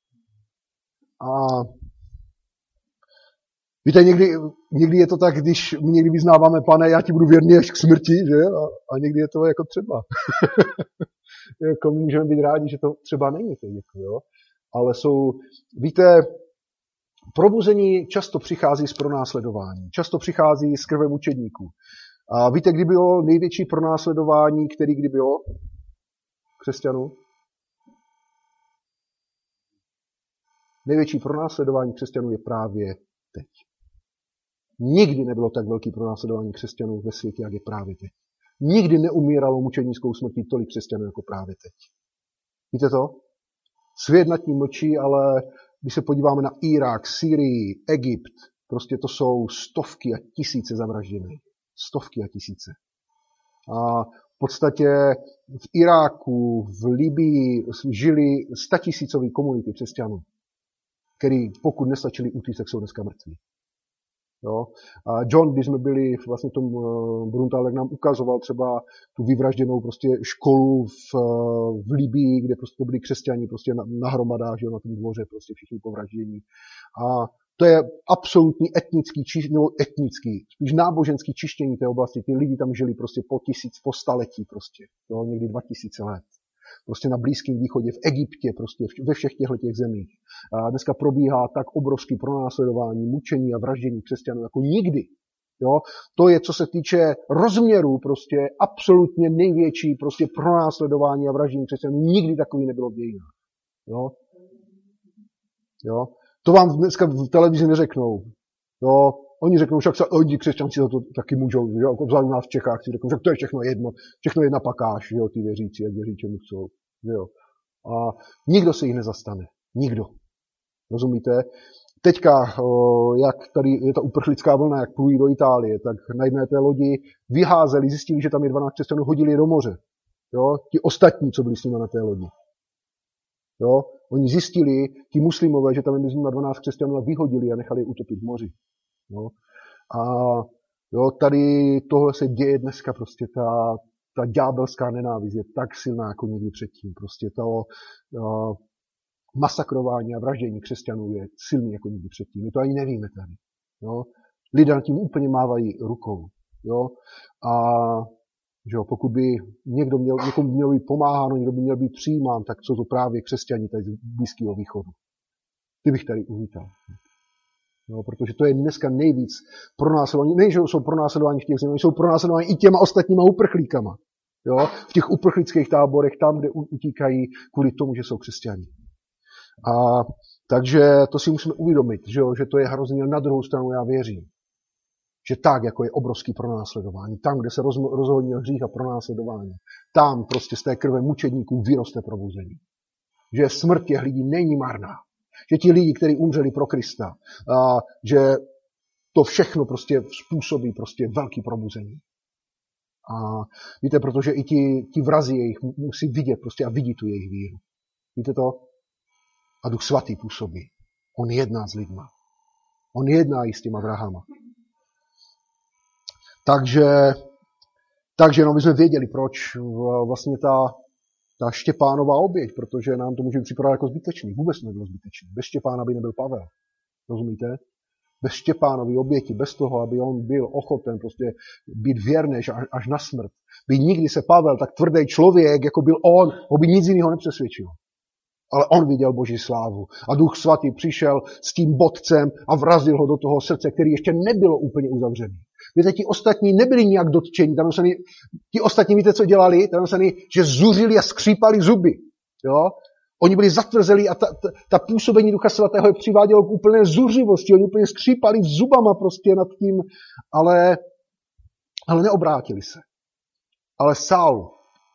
A víte, někdy, někdy je to tak, když my někdy vyznáváme, Pane, já ti budu věrný až k smrti, že? A, a někdy je to jako třeba. Jako my můžeme být rádi, že to třeba není teď, jo? Ale jsou, víte, probuzení často přichází z pronásledování. Často přichází z krve mučedníků. A víte, kdy bylo největší pronásledování, který kdy bylo křesťanů? Největší pronásledování křesťanů je právě teď. Nikdy nebylo tak velké pronásledování křesťanů ve světě, jak je právě teď. Nikdy neumíralo mučednickou smrtí tolik křesťanů jako právě teď. Víte to? Svět nad tím mlčí, ale když se podíváme na Irák, Syrii, Egypt, prostě to jsou stovky a tisíce zavražděných. Stovky a tisíce. A v podstatě v Iráku, v Libii žili statisícové komunity křesťanů, který pokud nestačili utíct, tak jsou dneska mrtví. Jo? A John, když jsme byli vlastně v tom Bruntále, tak nám ukazoval třeba tu vyvražděnou prostě školu v, v Libii, kde prostě byli křesťani prostě na, na hromadách, že, na tom dvoře prostě všichni povraždění. A To je absolutní etnický, či, nebo etnický, spíš náboženský čištění té oblasti. Ty lidi tam žili prostě po tisíc, po staletí prostě, jo, někdy dva tisíce let. Prostě na Blízkém východě, v Egyptě, prostě ve všech těchto těch zemích. A dneska probíhá tak obrovský pronásledování, mučení a vraždění křesťanů jako nikdy. Jo? To je, co se týče rozměru, prostě absolutně největší prostě pronásledování a vraždění křesťanů. Nikdy takový nebylo v dějinách. Jo? Jo? To vám dneska v televizi neřeknou. Jo? Oni řeknou, však se, oni křesťanci za to taky můžou, jo? Obzvlášť nás v Čechách si řeknou, však to je všechno jedno, všechno jedna pakáž, jo? Ty věřící, jak věří čemu chcou. Jo? A nikdo se jich nezastane. Nikdo. Rozumíte? Teďka, jak tady je ta uprchlická vlna, jak plují do Itálie, tak na jedné té lodi vyházeli, zjistili, že tam je dvanáct křesťanů, hodili je do moře. Jo? Ti ostatní, co byli s nimi na té lodi. Jo? Oni zjistili, ti muslimové, že tam je mezi nimi dvanáct křesťanů a vyhodili a nechali je utopit v moři. Jo? A jo, tady tohle se děje dneska, prostě ta, ta ďábelská nenávist je tak silná jako nikdy předtím. Prostě to uh, masakrování a vraždění křesťanů je silný jako nikdy předtím. My to ani nevíme tady. Jo? Lidé nad tím úplně mávají rukou. Jo? A že jo, pokud by někdo měl, někomu měl být pomáháno, někdo by měl být přijímán, tak jsou to právě křesťani tady z Blízkého východu. Ty bych tady uvítal. No, protože to je dneska nejvíc pronásledování. Ne, že jsou pronásledování v těch zemích, jsou pronásledování i těma ostatníma uprchlíkama. Jo? V těch uprchlických táborech, tam, kde utíkají kvůli tomu, že jsou křesťani. A takže to si musíme uvědomit, že, jo? Že to je hrozně. Na druhou stranu já věřím, že tak, jako je obrovský pronásledování, tam, kde se rozhodnil hřích a pronásledování, tam prostě z té krve mučedníků vyroste probuzení. Že smrt těch lidí není marná. Že ti lidi, kteří umřeli pro Krista, a že to všechno prostě způsobí prostě velký probuzení. A víte, protože i ti, ti vrazi jejich musí vidět prostě a vidí tu jejich víru. Víte to? A Duch Svatý působí. On jedná s lidma. On jedná i s těma vrahama. Takže, takže no, my jsme věděli, proč vlastně ta, ta Štěpánova oběť, protože nám to může připadat jako zbytečný. Vůbec nebylo zbytečný. Bez Štěpána by nebyl Pavel. Rozumíte? Bez Štěpánovy oběti, bez toho, aby on byl ochoten prostě být věrný až, až na smrt. By nikdy se Pavel, tak tvrdý člověk, jako byl on, ho by nic jiného nepřesvědčil. Ale on viděl Boží slávu. A Duch Svatý přišel s tím bodcem a vrazil ho do toho srdce, který ještě nebylo úplně uzavřený. Víte, ti ostatní nebyli nijak dotčení. Tam se ne, ti ostatní, víte, co dělali? Tam se ne, že zuřili a skřípali zuby. Jo? Oni byli zatvrzelí a ta, ta, ta působení Ducha Svatého je přivádělo k úplné zuřivosti. Oni úplně skřípali zubama prostě nad tím, ale, ale neobrátili se. Ale Saul,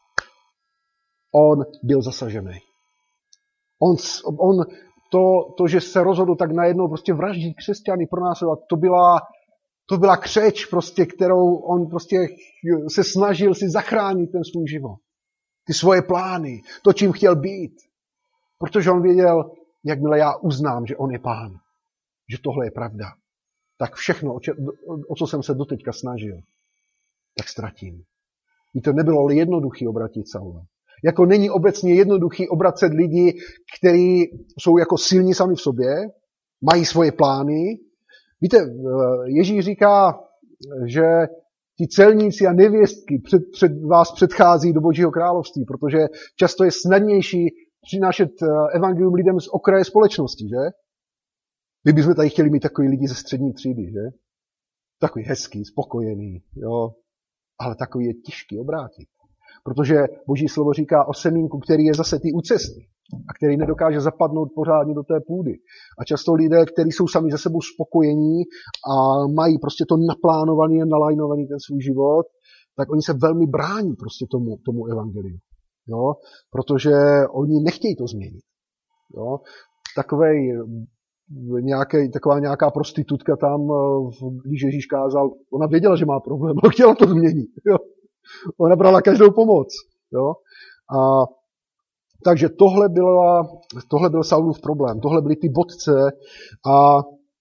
on byl zasažený. On, on to, to, že se rozhodl tak najednou prostě vraždit křesťany, pronásledovat, to byla, to byla křeč, prostě, kterou on prostě se snažil si zachránit ten svůj život. Ty svoje plány, to, čím chtěl být. Protože on věděl, jakmile já uznám, že on je pán, že tohle je pravda, tak všechno, o, če, o co jsem se doteďka snažil, tak ztratím. Víte, nebylo jednoduchý obratit Saula. Jako není obecně jednoduchý obracet lidi, kteří jsou jako silní sami v sobě, mají svoje plány. Víte, Ježíš říká, že ti celníci a nevěstky před, před vás předchází do Božího království, protože často je snadnější přinášet evangelium lidem z okraje společnosti, že? My bychom tady chtěli mít takový lidi ze střední třídy, že? Takový hezký, spokojený, jo? Ale takový je těžký obrátit. Protože Boží slovo říká o semínku, který je zase ty u cesty a který nedokáže zapadnout pořádně do té půdy. A často lidé, kteří jsou sami ze sebou spokojení a mají prostě to naplánovaný a nalajnovaný ten svůj život, tak oni se velmi brání prostě tomu, tomu evangeliu. Jo? Protože oni nechtějí to změnit. Jo? Takovej, nějaké, taková nějaká prostitutka tam, když Ježíš kázal, ona věděla, že má problém, ale chtěla to změnit. Jo? Ona brala každou pomoc. Jo? A, takže tohle, byla, tohle byl Saulův problém. Tohle byly ty bodce. A,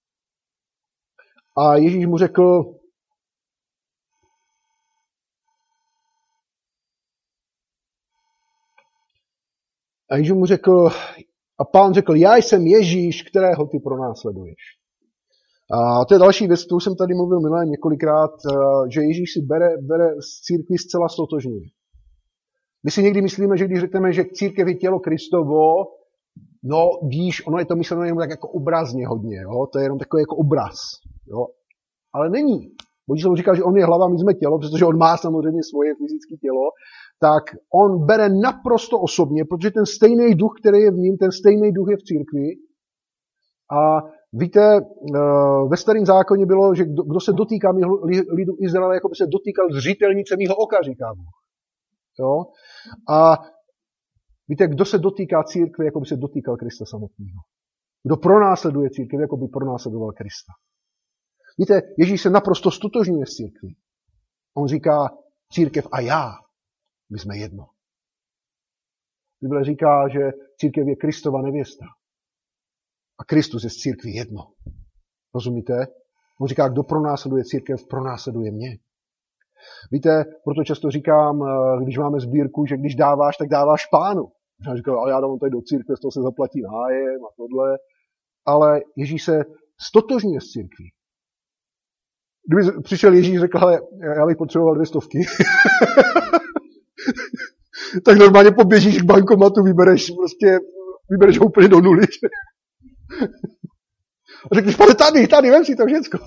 a Ježíš mu řekl, a Ježíš mu řekl, a pán řekl, já jsem Ježíš, kterého ty pronásleduješ. A to je další věc, kterou jsem tady mluvil minulé několikrát, že Ježíš si bere, bere z církvi zcela stotožňuje. My si někdy myslíme, že když řekneme, že církev je tělo Kristovo, no víš, ono je to myšleno jenom tak jako obrazně hodně, jo? To je jenom takový jako obraz. Jo? Ale není. Když se mu říká, že on je hlava, my jsme tělo, protože on má samozřejmě svoje fyzické tělo, tak on bere naprosto osobně, protože ten stejný duch, který je v ním, ten stejný duch je v církvi. A víte, ve starém zákoně bylo, že kdo, kdo se dotýká lidu Izraele, jako by se dotýkal zřitelnice mýho oka, říká Bůh. Jo? A víte, kdo se dotýká církve, jako by se dotýkal Krista samotného. Kdo pronásleduje církev, jako by pronásledoval Krista. Víte, Ježíš se naprosto stotožňuje s církví. On říká, církev a já, my jsme jedno. Bible říká, že církev je Kristova nevěsta. A Kristus je z církví jedno. Rozumíte? On říká, kdo pronásleduje církev, pronásleduje mě. Víte, proto často říkám, když máme sbírku, že když dáváš, tak dáváš Pánu. Já říkám, ale já dám tady do církve, z toho se zaplatí nájem a tohle. Ale Ježíš se stotožňuje s církví. Kdyby přišel Ježíš a řekl, ale já bych potřeboval dvě stovky, tak normálně poběžíš k bankomatu, vybereš prostě, vybereš ho úplně do nuly. A řekneš, pane, tady, tady, vem si to všecko.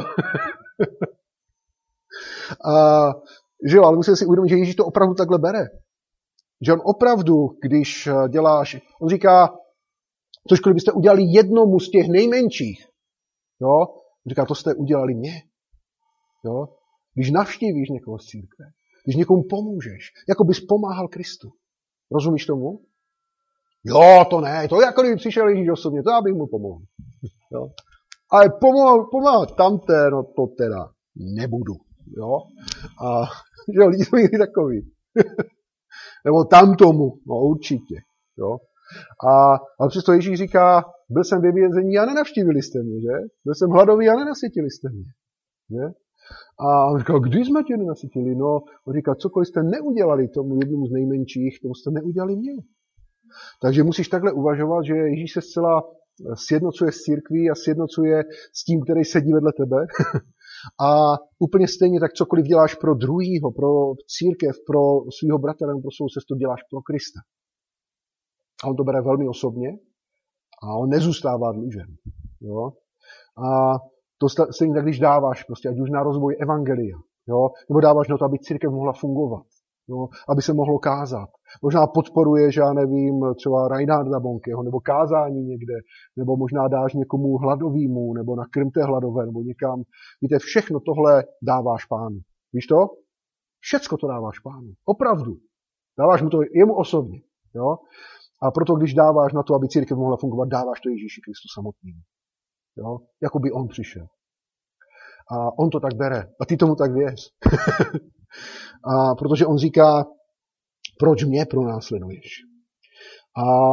A, že jo, ale musím si uvědomit, že Ježíš to opravdu takhle bere. Že on opravdu, když děláš, on říká, což kdybyste udělali jednomu z těch nejmenších, jo, on říká, to jste udělali mě. Jo? Když navštívíš někoho z církve, když někomu pomůžeš, jako bys pomáhal Kristu. Rozumíš tomu? Jo, to ne, to je jako kdyby přišel Ježíš osobně, to já bych mu pomohl. Jo? Ale pomáhat, pomáhat tamté, no to teda nebudu. Jo? A že lidi jsou někdy takový. Nebo tamtomu, no určitě. Jo? A, ale přesto Ježíš říká, byl jsem ve vězení a nenavštívili jste mě, že? Byl jsem hladový a nenasytili jste mě. Že? A on říkal, kdy jsme tě nenasytili? No, on říkal, cokoliv jste neudělali tomu jednomu z nejmenších, tomu jste neudělali mě. Takže musíš takhle uvažovat, že Ježíš se zcela sjednocuje s církví a sjednocuje s tím, který sedí vedle tebe. A úplně stejně tak cokoliv děláš pro druhýho, pro církev, pro svého bratra, pro svou sestru, děláš pro Krista. A on to bere velmi osobně a on nezůstává dlužen. Jo? A to stejně tak, když dáváš, prostě, ať už na rozvoj evangelia, jo? Nebo dáváš na to, aby církev mohla fungovat, jo? Aby se mohlo kázat. Možná podporuješ, já nevím, třeba Reinharda Bonkeho, nebo kázání někde, nebo možná dáš někomu hladovýmu, nebo nakrmte hladové, nebo někam. Víte, všechno tohle dáváš Pánu. Víš to? Všecko to dáváš Pánu. Opravdu. Dáváš mu to jemu osobně. Jo? A proto, když dáváš na to, aby církev mohla fungovat, dáváš to Ježíši Kristu samotnému. Jo? Jako by on přišel. A on to tak bere. A ty tomu tak věř. A protože on říká, proč mě pronásleduješ? A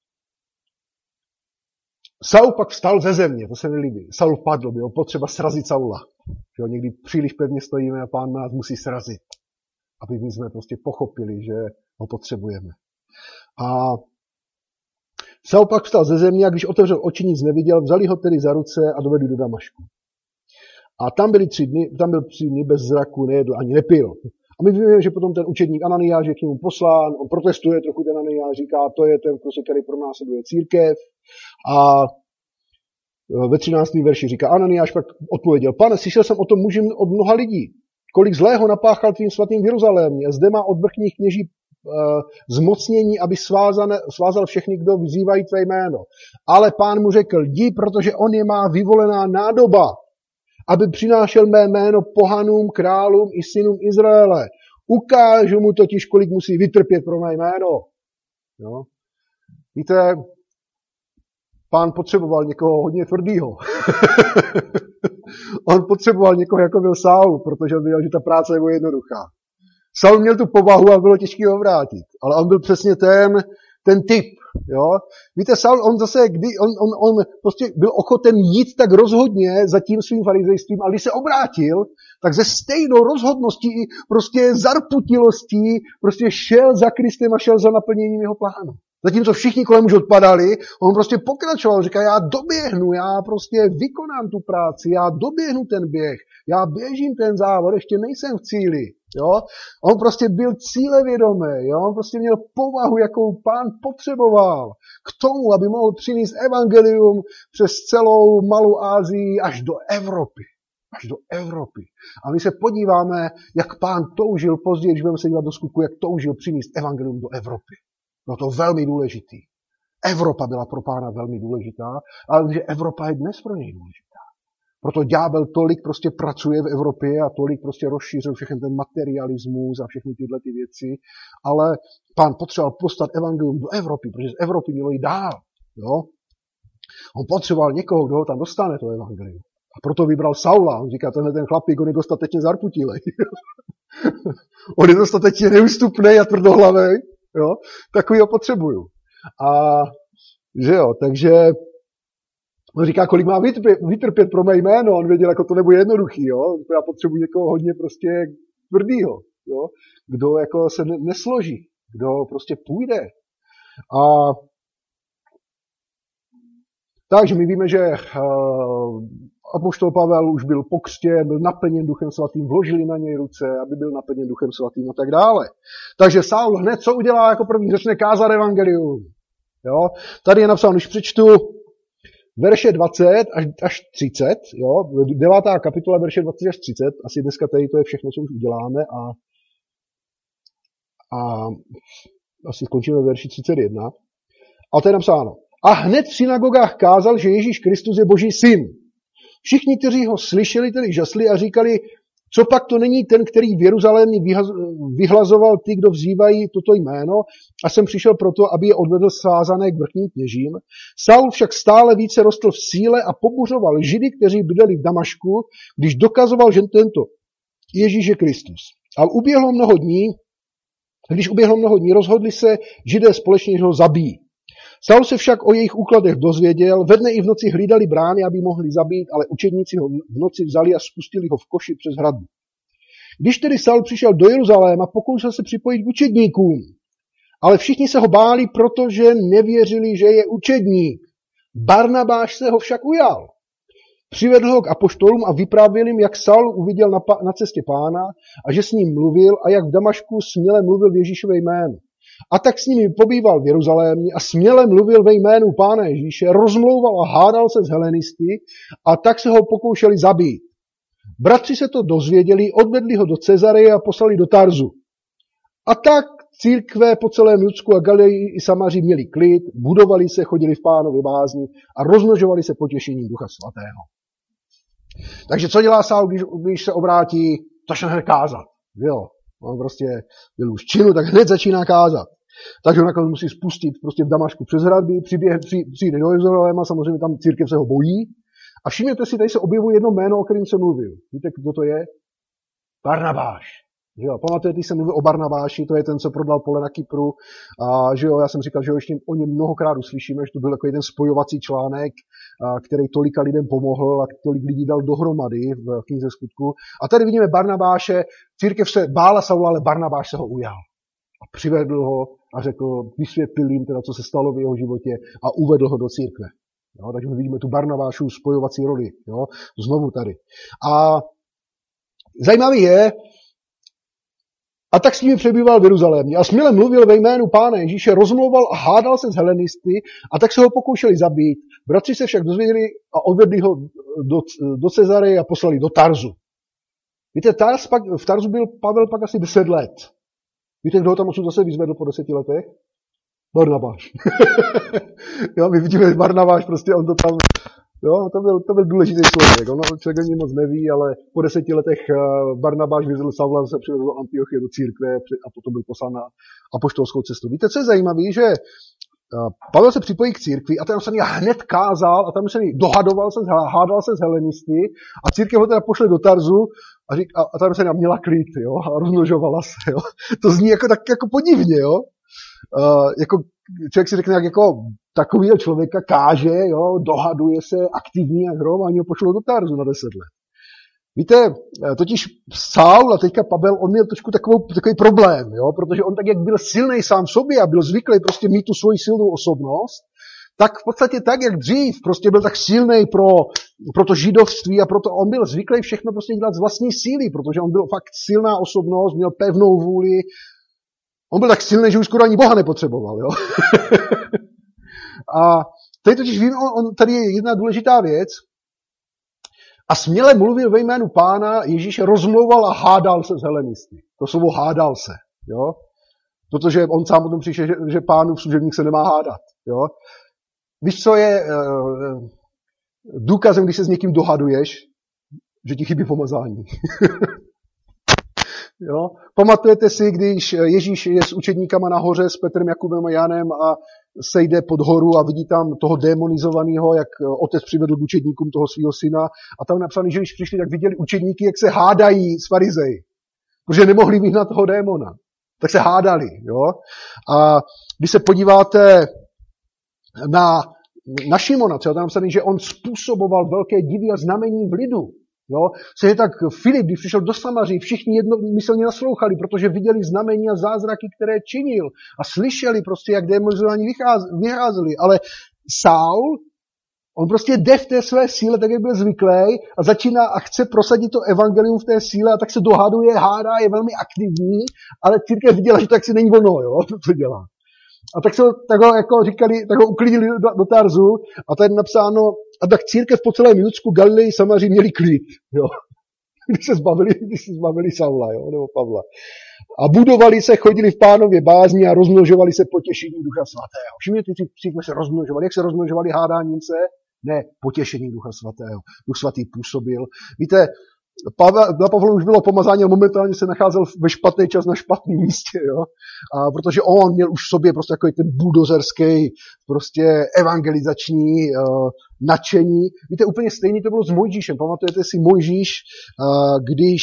Saul pak vstal ze země, to se mi líbí. Saul padl, bylo potřeba srazit Saula. Jo? Někdy příliš pevně stojíme a Pán nás musí srazit. Aby my jsme prostě pochopili, že ho potřebujeme. A Saul pak vstal ze země a když otevřel oči, nic neviděl, vzali ho tedy za ruce a dovedli do Damašku. A tam byli tři dny, tam byl tři dny bez zraku, nejedl ani nepil. A my víme, že potom ten učedník Ananiáš je k němu poslán, on protestuje trochu ten Ananiáš, říká, to je ten, který pronásleduje církev. A ve třináctém verši říká Ananiáš, pak odpověděl, pane, slyšel jsem o tom muži od mnoha lidí, kolik zlého napáchal tvým svatým v Jeruzalémě, zde má od vrchních kněží zmocnění, aby svázane, svázal všechny, kdo vyzývají tvé jméno. Ale Pán mu řekl, jdi, protože on je má vyvolená nádoba, aby přinášel mé jméno pohanům, králům i synům Izraele. Ukážu mu totiž, kolik musí vytrpět pro mé jméno. Jo? Víte, Pán potřeboval někoho hodně tvrdýho. On potřeboval někoho, jako byl Saul, protože on viděl, že ta práce je jednoduchá. Saul měl tu povahu a bylo těžké ho vrátit. Ale on byl přesně ten, ten typ. Jo? Víte, Saul, on zase, kdy on, on, on prostě byl ochoten jít tak rozhodně za tím svým farizejstvím, ale když se obrátil, tak ze stejnou rozhodností, prostě zarputilostí, prostě šel za Kristem a šel za naplněním jeho plánu. Zatímco všichni kolem už odpadali, on prostě pokračoval, říká, já doběhnu, já prostě vykonám tu práci, já doběhnu ten běh, já běžím ten závod, ještě nejsem v cíli. Jo? On prostě byl cílevědomý, jo? On prostě měl povahu, jakou Pán potřeboval k tomu, aby mohl přinést evangelium přes celou Malou Asii až do Evropy. Až do Evropy. A my se podíváme, jak Pán toužil později, když budeme se dívat do skutku, jak toužil přinést evangelium do Evropy. Bylo to velmi důležitý. Evropa byla pro Pána velmi důležitá, ale že Evropa je dnes pro něj důležitá. Proto ďábel tolik prostě pracuje v Evropě a tolik prostě rozšířil všechny ten materialismus a všechny tyhle ty věci, ale Pán potřeboval poslat evangelium do Evropy, protože z Evropy mělo jít dál. Jo? On potřeboval někoho, kdo ho tam dostane, to evangelium. A proto vybral Saula. On říká, tenhle ten chlapík, on je dostatečně zarputilej. On je dostatečně neústupný a tvrdohlavý. Jo? Takový ho potřebuju. A že jo, takže on říká, kolik má vytrpět, vytrpět pro mé jméno. On věděl, jako to nebude jednoduchý. Jo? Já potřebuji někoho hodně prostě tvrdýho. Jo? Kdo jako se nesloží. Kdo prostě půjde. A takže my víme, že uh, apoštol Pavel už byl pokřtěn, byl naplněn Duchem Svatým, vložili na něj ruce, aby byl naplněn Duchem Svatým a tak dále. Takže Saul hned co udělá jako první? Začne kázat evangelium. Jo? Tady je napsáno, když přečtu verše dvacet až, až třicet, jo? devátá kapitola verše dvacet až třicet, asi dneska tady to je všechno, co už uděláme a, a asi skončíme v verši třicet jedna. A to je napsáno. A hned v synagogách kázal, že Ježíš Kristus je Boží syn. Všichni, kteří ho slyšeli, tedy žasli a říkali, co pak to není ten, který v Jeruzalémě vyhlazoval ty, kdo vzývají toto jméno, a jsem přišel proto, aby je odvedl svázané k vrchním kněžím. Saul však stále více rostl v síle a pobuřoval Židy, kteří bydleli v Damašku, když dokazoval, že tento Ježíš je Kristus. Ale uběhlo mnoho dní, když uběhlo mnoho dní, rozhodli se Židé společně, že ho zabijí. Saul se však o jejich úkladech dozvěděl, ve dne i v noci hlídali brány, aby mohli zabít, ale učedníci ho v noci vzali a spustili ho v koši přes hradbu. Když tedy Saul přišel do Jeruzaléma, pokoušel se připojit k učedníkům, ale všichni se ho báli, protože nevěřili, že je učedník. Barnabáš se ho však ujal. Přivedl ho k apoštolům a vyprávěl jim, jak Saul uviděl na, na cestě Pána a že s ním mluvil a jak v Damašku směle mluvil v Ježíšové jménu. A tak s nimi pobýval v Jeruzalémě a směle mluvil ve jménu Pána Ježíše, rozmlouval a hádal se s helenisty a tak se ho pokoušeli zabít. Bratři se to dozvěděli, odvedli ho do Cezareje a poslali do Tarzu. A tak církve po celém Judsku a Galileji i Samaří měli klid, budovali se, chodili v Pánově bázni a rozmnožovali se potěšením Ducha Svatého. Takže co dělá Saul, když, když se obrátí, začne hned kázat. Jo. On prostě byl už činu, tak hned začíná kázat. Takže on nakonec musí spustit prostě v Damašku přes hradby, přiběh, při, přijde do Jeruzaléma, samozřejmě tam církev se ho bojí. A všimněte si, tady se objevuje jedno jméno, o kterém se mluvil. Víte, kdo to je? Barnabáš. Že jo, pamatujete, když jsem mluvil o Barnabáši, to je ten, co prodal pole na Kypru. A že jo, já jsem říkal, že ho ještě o něm mnohokrát uslyšíme, že to byl jako jeden spojovací článek, a, který tolika lidem pomohl a tolik lidí dal dohromady v knize Skutku. A tady vidíme Barnabáše, církev se bála Saula, ale Barnabáš se ho ujal. A přivedl ho a řekl, vysvětlil jim teda, co se stalo v jeho životě a uvedl ho do církve. Jo, takže my vidíme tu Barnabášovu spojovací roli. Jo, znovu tady. A zajímavý je, a tak s nimi přebýval v Jeruzalémě a směle mluvil ve jménu Pána Ježíše, rozmlouval a hádal se s helenisty a tak se ho pokoušeli zabít. Bratři se však dozvěděli a odvedli ho do, do Cezareje a poslali do Tarzu. Víte, Tarz pak, v Tarzu byl Pavel pak asi deset let. Víte, kdo ho tam odsud zase vyzvedl po deseti letech? Barnabáš. Jo, my vidíme Barnabáš, prostě on to tam... Jo, to byl, to byl důležitý člověk. On člověk ani moc neví, ale po deseti letech Barnabáš vyzvedl Saula, se přivezl do Antiochie do církve a potom byl poslán na apoštolskou cestu. Víte, co je zajímavé, že Pavel se připojí k církvi a ten se hned kázal a tam se dohadoval se, hádal se s helenisty a církev ho teda pošle do Tarzu a, řík, a, a tam se měla klid, jo, a rozmnožovala se, jo. To zní jako tak jako podivně, jo. Uh, jako člověk si řekne, jak jako takovýho člověka káže, jo, dohaduje se, aktivní a hrom, a oni ho pošlou do Tarzu na deset let. Víte, totiž Saul a teďka Pavel, on měl trošku takovou, takový problém, jo? Protože on tak, jak byl silnej sám v sobě a byl zvyklý prostě mít tu svoji silnou osobnost, tak v podstatě tak, jak dřív, prostě byl tak silnej pro, pro to židovství a proto on byl zvyklý všechno prostě dělat z vlastní síly, protože on byl fakt silná osobnost, měl pevnou vůli. On byl tak silný, že už skoro ani Boha nepotřeboval, jo. A tady totiž vím, on, on, tady je jedna důležitá věc. A směle mluvil ve jménu Pána, Ježíš rozmlouval a hádal se s helenisty. To slovo hádal se, jo. Protože on sám potom přišel, že, že Pánův služebník se nemá hádat, jo. Víš, co je uh, důkazem, když se s někým dohaduješ, že ti chybí pomazání. Jo? Pamatujete si, když Ježíš je s učedníkama nahoře, s Petrem, Jakubem a Janem a sejde pod horu a vidí tam toho démonizovaného, jak otec přivedl k učedníkům toho svého syna. A tam napsaný, že když přišli, tak viděli učedníky, jak se hádají s farizeji. Protože nemohli vyhnat toho démona. Tak se hádali. Jo? A když se podíváte na, na Šimona, třeba tam napsaný, že on způsoboval velké divy a znamení v lidu. Jo? Se je tak Filip, když přišel do Samaří, všichni jednomyslně naslouchali, protože viděli znamení a zázraky, které činil a slyšeli prostě, jak démonizovaní vycházeli. Ale Saul, on prostě jde v té své síle, tak jak byl zvyklý a začíná a chce prosadit to evangelium v té síle a tak se dohaduje, hádá, je velmi aktivní, ale církev viděla, že to tak si není ono, jo, co dělá. A tak, se, tak ho jako říkali, tak ho uklidili do, do Tarzu a tady napsáno, a tak církev po celé Judsku, Galilei, Samaří měli klid, jo. Když se zbavili, když se zbavili Saula, jo, nebo Pavla. A budovali se, chodili v Pánově bázni a rozmnožovali se potěšením Ducha Svatého. Všimněte, ty církve se rozmnožovali. Jak se rozmnožovali hádáním se? Ne, potěšením Ducha Svatého. Duch Svatý působil. Víte, Pavel, na Pavlu už bylo pomazání a momentálně se nacházel ve špatný čas na špatném místě, jo. A protože on měl už v sobě prostě takový ten buldožerský, prostě evangelizační uh, nadšení. Víte, úplně stejný to bylo s Mojžíšem. Pamatujete si Mojžíš, uh, když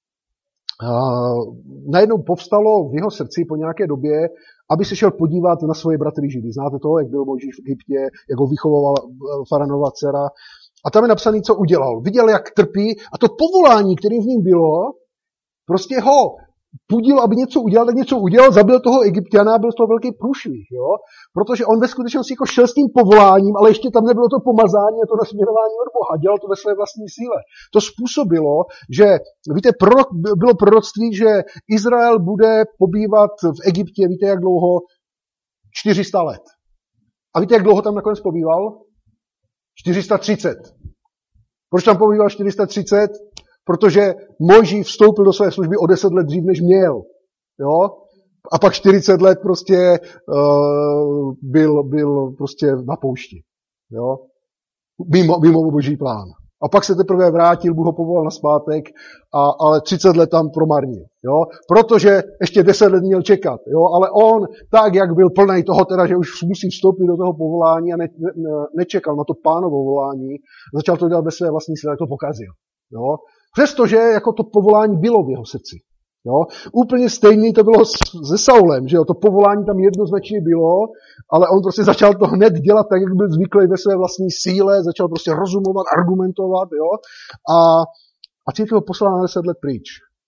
uh, najednou povstalo v jeho srdci po nějaké době, aby se šel podívat na svoje bratry Židy. Znáte to, jak byl Mojžíš v Egyptě, jak ho vychovoval faraonova dcera. A tam je napsaný, co udělal. Viděl, jak trpí a to povolání, které v ním bylo, prostě ho pudil, aby něco udělal, tak něco udělal, zabil toho Egypťana, byl z toho velký průšvih, jo? Protože on ve skutečnosti jako šel s tím povoláním, ale ještě tam nebylo to pomazání a to nasměrování od Boha, dělal to ve své vlastní síle. To způsobilo, že, víte, prorok, bylo proroctví, že Izrael bude pobývat v Egyptě, víte, jak dlouho? čtyři sta let. A víte, jak dlouho tam nakonec pobýval? čtyři sta třicet. Proč tam pobýval čtyři sta třicet? Protože Mojžíš vstoupil do své služby o deset let dřív, než měl. Jo? A pak čtyřicet let prostě uh, byl, byl prostě na poušti. Jo? Mimo, mimo boží plán. A pak se teprve vrátil, Bůh ho povolal nazpátek, a, ale třicet let tam promarnil. Jo? Protože ještě deset let měl čekat. Jo? Ale on, tak jak byl plný toho, teda, že už musí vstoupit do toho povolání a ne, ne, nečekal na to Pánovo volání, začal to dělat ve své vlastní síle, to pokazil. Jo? Přestože jako to povolání bylo v jeho srdci. Jo? Úplně stejný to bylo se Saulem, že jo? To povolání tam jednoznačně bylo, ale on prostě začal to hned dělat tak, jak byl zvyklý ve své vlastní síle, začal prostě rozumovat, argumentovat, jo? A, a církev ho poslala na deset let pryč,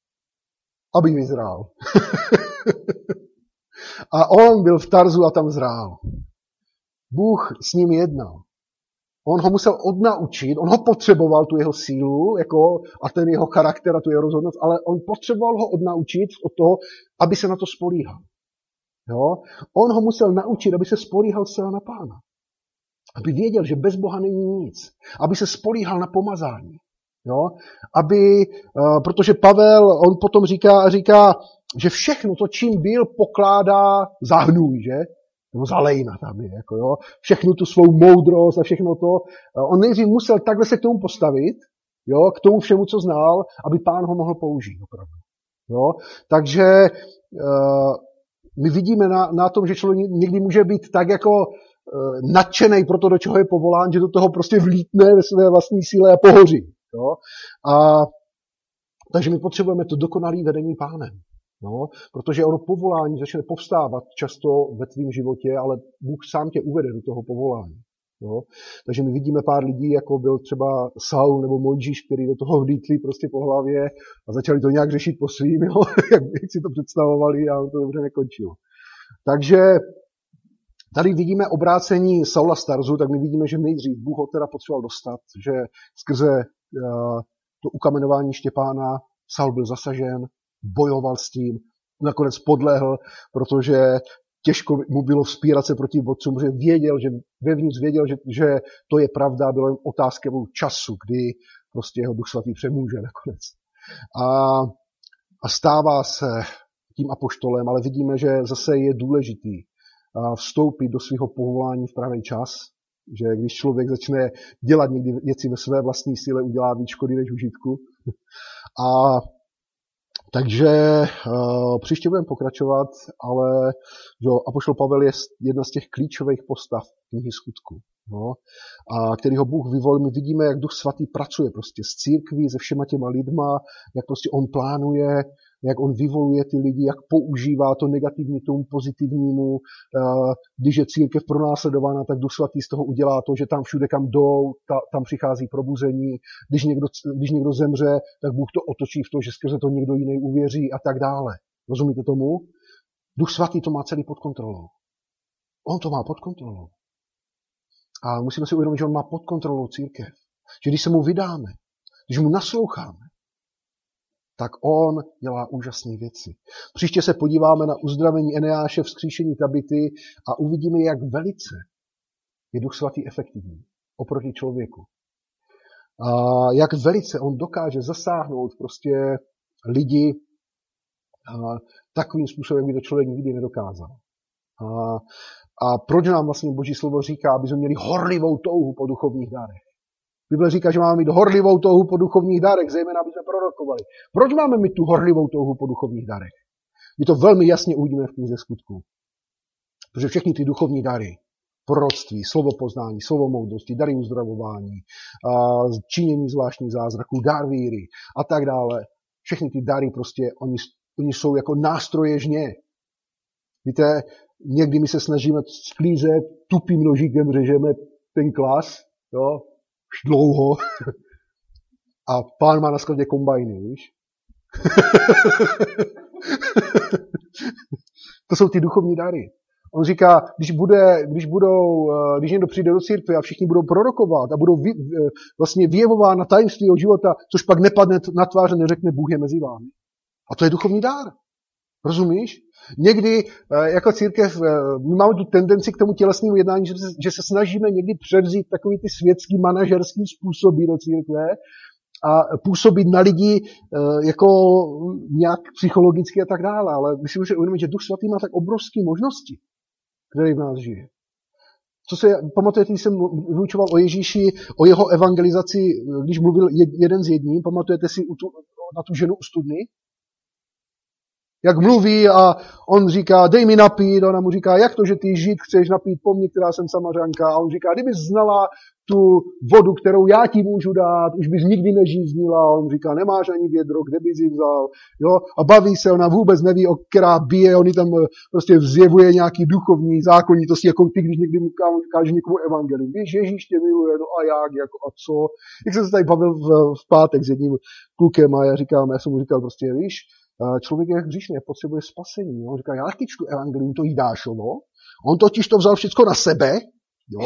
aby vyzrál. A on byl v Tarzu a tam zrál. Bůh s ním jednal. On ho musel odnaučit, on ho potřeboval, tu jeho sílu, jako, a ten jeho charakter a tu jeho rozhodnost, ale on potřeboval ho odnaučit od toho, aby se na to spolíhal. Jo? On ho musel naučit, aby se spolíhal zcela na Pána. Aby věděl, že bez Boha není nic. Aby se spolíhal na pomazání. Jo? Aby, uh, protože Pavel, on potom říká, říká, že všechno to, čím byl, pokládá za hnůj, že? Nebo za lejna tam je, jako jo. Všechnu tu svou moudrost a všechno to. On nejdřív musel takhle se k tomu postavit, jo, k tomu všemu, co znal, aby Pán ho mohl použít, opravdu. Jo. Takže uh, my vidíme na, na tom, že člověk někdy může být tak jako uh, nadšenej pro to, do čeho je povolán, že do toho prostě vlítne ve své vlastní síle a pohoří. Jo. A, takže my potřebujeme to dokonalé vedení Pánem. No, protože ono povolání začne povstávat často ve tvém životě, ale Bůh sám tě uvede do toho povolání. Jo? Takže my vidíme pár lidí, jako byl třeba Saul nebo Mojžíš, který do toho vlítli prostě po hlavě a začali to nějak řešit po svým, jo? Jak si to představovali a on to dobře nekončilo. Takže tady vidíme obrácení Saula z Tarzu, tak my vidíme, že nejdřív Bůh ho teda potřeboval dostat, že skrze uh, to ukamenování Štěpána Saul byl zasažen, bojoval s tím, nakonec podlehl, protože těžko mu bylo vzpírat se proti vodcům, protože věděl, že vevnitř věděl, že, že to je pravda, bylo jen otázkou času, kdy prostě jeho Duch Svatý přemůže nakonec. A, a stává se tím apoštolem, ale vidíme, že zase je důležitý vstoupit do svého povolání v pravý čas, že když člověk začne dělat někdy věci ve své vlastní síle, udělá víc škody než užitku. A takže uh, příště budeme pokračovat, ale jo, apoštol Pavel je jedna z těch klíčových postav knihy Skutků, no, a kterýho Bůh vyvolil. My vidíme, jak Duch Svatý pracuje prostě s církví, se všema těma lidma, jak prostě on plánuje, jak on vyvoluje ty lidi, jak používá to negativní k tomu pozitivnímu. Uh, když je církev pronásledována, tak Duch Svatý z toho udělá to, že tam všude, kam jdou, ta, tam přichází probuzení. Když někdo, když někdo zemře, tak Bůh to otočí v to, že skrze to někdo jiný uvěří a tak dále. Rozumíte tomu? Duch Svatý to má celý pod kontrolou. On to má pod kontrolou. A musíme si uvědomit, že on má pod kontrolou církev. Že když se mu vydáme, když mu nasloucháme, tak on dělá úžasné věci. Příště se podíváme na uzdravení Eneáše, vzkříšení Tabity a uvidíme, jak velice je Duch Svatý efektivní oproti člověku. A jak velice on dokáže zasáhnout prostě lidi a takovým způsobem, jak by to člověk nikdy nedokázal. A, a proč nám vlastně Boží slovo říká, aby jsme měli horlivou touhu po duchovních dárech? Bible říká, že máme mít horlivou touhu po duchovních dárech, zejména aby jsme prorokovali. Proč máme mít tu horlivou touhu po duchovních dárech? My to velmi jasně uvidíme v knize Skutků. Protože všechny ty duchovní dary, proroctví, slovo poznání, slovo moudrosti, dary uzdravování, činění zvláštních zázraků, dar víry a tak dále, všechny ty dary prostě, oni, oni jsou jako nástroje žně. Víte, někdy my se snažíme sklízet, tupým nožíkem řežeme ten klas, jo, už dlouho. A pán má na skladě kombajny, víš? To jsou ty duchovní dary. On říká, když, bude, když, budou, když někdo přijde do církve a všichni budou prorokovat a budou vy, vlastně vyjevována tajemství od života, což pak nepadne na tvář a neřekne, Bůh je mezi vámi. A to je duchovní dár. Rozumíš? Někdy jako církev my máme tu tendenci k tomu tělesnému jednání, že se, že se snažíme někdy převzít takový ty světský manažerský způsoby do církve a působit na lidi jako nějak psychologicky a tak dále. Ale myslím, že uvědomit, že Duch Svatý má tak obrovské možnosti, které v nás žije. Co se, pamatujete, když jsem vyučoval o Ježíši, o jeho evangelizaci, když mluvil jeden z jedním, pamatujete si na tu ženu u studny? Jak mluví a on říká, dej mi napít, a ona mu říká, jak to, že ty žid chceš napít po mně, která jsem Samařanka, a on říká, kdybys znala tu vodu, kterou já ti můžu dát, už bys nikdy nežíznila, a on říká, nemáš ani vědro, kde bys ji vzal, jo, a baví se, ona vůbec neví, o která bije, on tam prostě vzjevuje nějaký duchovní zákonitosti, jako ty, když někdy mu káže někomu evangelium, víš, Ježíš tě miluje, no a jak, jako a co, jak jsem se tady bavil v, v pátek s jedním klukem a já říkám, já jsem mu říkal prostě, víš, člověk je hříšný, potřebuje spasení. On říká, já taky čtu evangelium, to Jidášovo. On totiž to vzal všechno na sebe. Jo?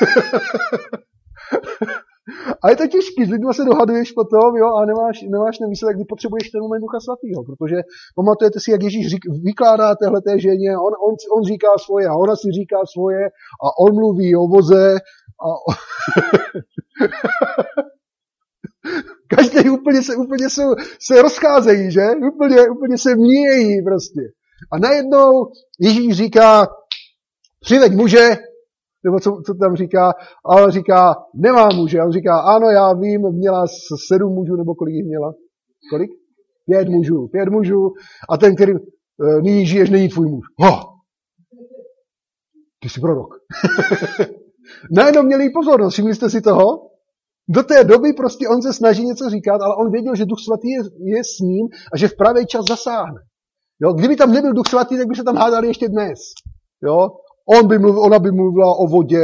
A je to těžký, s lidma se dohaduješ potom, jo, a nemáš, nemáš ten výsledek, kdy potřebuješ ten moment Ducha Svatýho, protože pamatujete si, jak Ježíš řík, vykládá téhleté ženě, on, on, on říká svoje a ona si říká svoje a on mluví o voze a každý úplně se, úplně se, se rozcházejí, že? Úplně, úplně se míjejí prostě. A najednou Ježíš říká, přiveď muže, nebo co, co tam říká, a on říká, nemá muže. A on říká, ano, já vím, měla sedm mužů, nebo kolik jich měla? Kolik? Pět mužů, pět mužů. A ten, který e, nyní žiješ, není tvůj muž. Ho! Ty jsi prorok. Najednou měli pozornost, všimli jste si toho? Do té doby prostě on se snaží něco říkat, ale on věděl, že Duch Svatý je, je s ním a že v pravý čas zasáhne. Jo? Kdyby tam nebyl Duch Svatý, tak by se tam hádali ještě dnes. Jo? On by mluvil, ona by mluvila o vodě,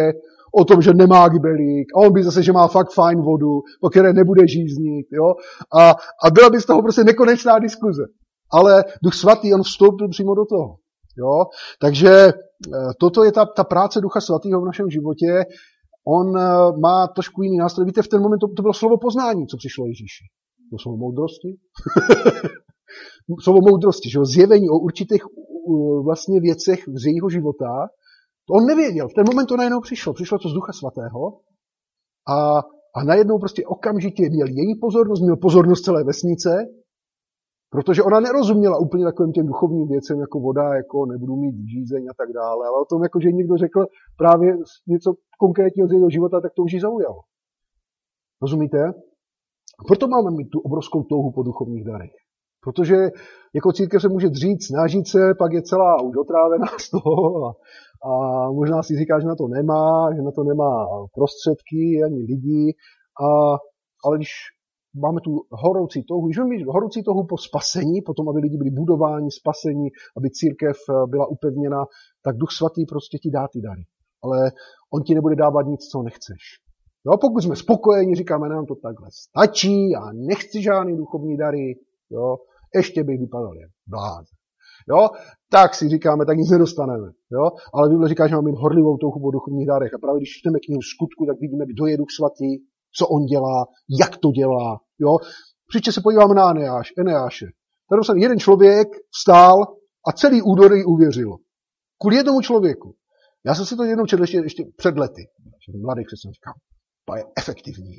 o tom, že nemá kybelík, a on by zase, že má fakt fajn vodu, po které nebude žíznit, jo. A, a byla by z toho prostě nekonečná diskuze. Ale Duch Svatý, on vstoupil přímo do toho, jo. Takže toto je ta, ta práce Ducha Svatého v našem životě. On má trošku jiný nástroj. Víte, v ten moment to, to bylo slovo poznání, co přišlo Ježíši. To slovo moudrosti. slovo moudrosti, že jo, zjevení o určitých vlastně věcech z jejího života. To on nevěděl. V ten moment to najednou přišlo. Přišlo to z Ducha Svatého a, a najednou prostě okamžitě měl její pozornost, měl pozornost celé vesnice, protože ona nerozuměla úplně takovým těm duchovním věcem, jako voda, jako nebudu mít žízeň a tak dále, ale o tom, jako že někdo řekl právě něco konkrétního z jejího života, tak to už ji zaujalo. Rozumíte? Proto máme mít tu obrovskou touhu po duchovních darech. Protože jako církev se může dřít, snažit se, pak je celá už otrávená z toho a, a možná si říká, že na to nemá, že na to nemá prostředky ani lidi, a, ale když máme tu horoucí touhu, když máme horoucí touhu po spasení, potom, aby lidi byli budováni, spasení, aby církev byla upevněna, tak Duch Svatý prostě ti dá ty dary. Ale on ti nebude dávat nic, co nechceš. Jo, pokud jsme spokojeni, říkáme, nám to takhle stačí, já nechci žádný duchovní dary, jo, ještě bych vypadal jen blázen. Jo, tak si říkáme, tak nic nedostaneme. Jo, ale Bible říká, že máme mít horlivou touhu po duchovních darech. A právě když čteme knihu Skutku, tak vidíme, kdo je Duch Svatý, co on dělá, jak to dělá. Jo, příště se podíváme na Eneáš, Eneáše. Tady se jeden člověk vstál a celý údolí uvěřilo. Kvůli jednomu člověku. Já jsem si to jednou četl ještě, ještě před lety. Mladý křesťan říkal, to je efektivní.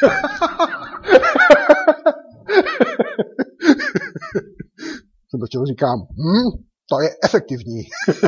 Jsem to četl, říkám, hm, to je efektivní.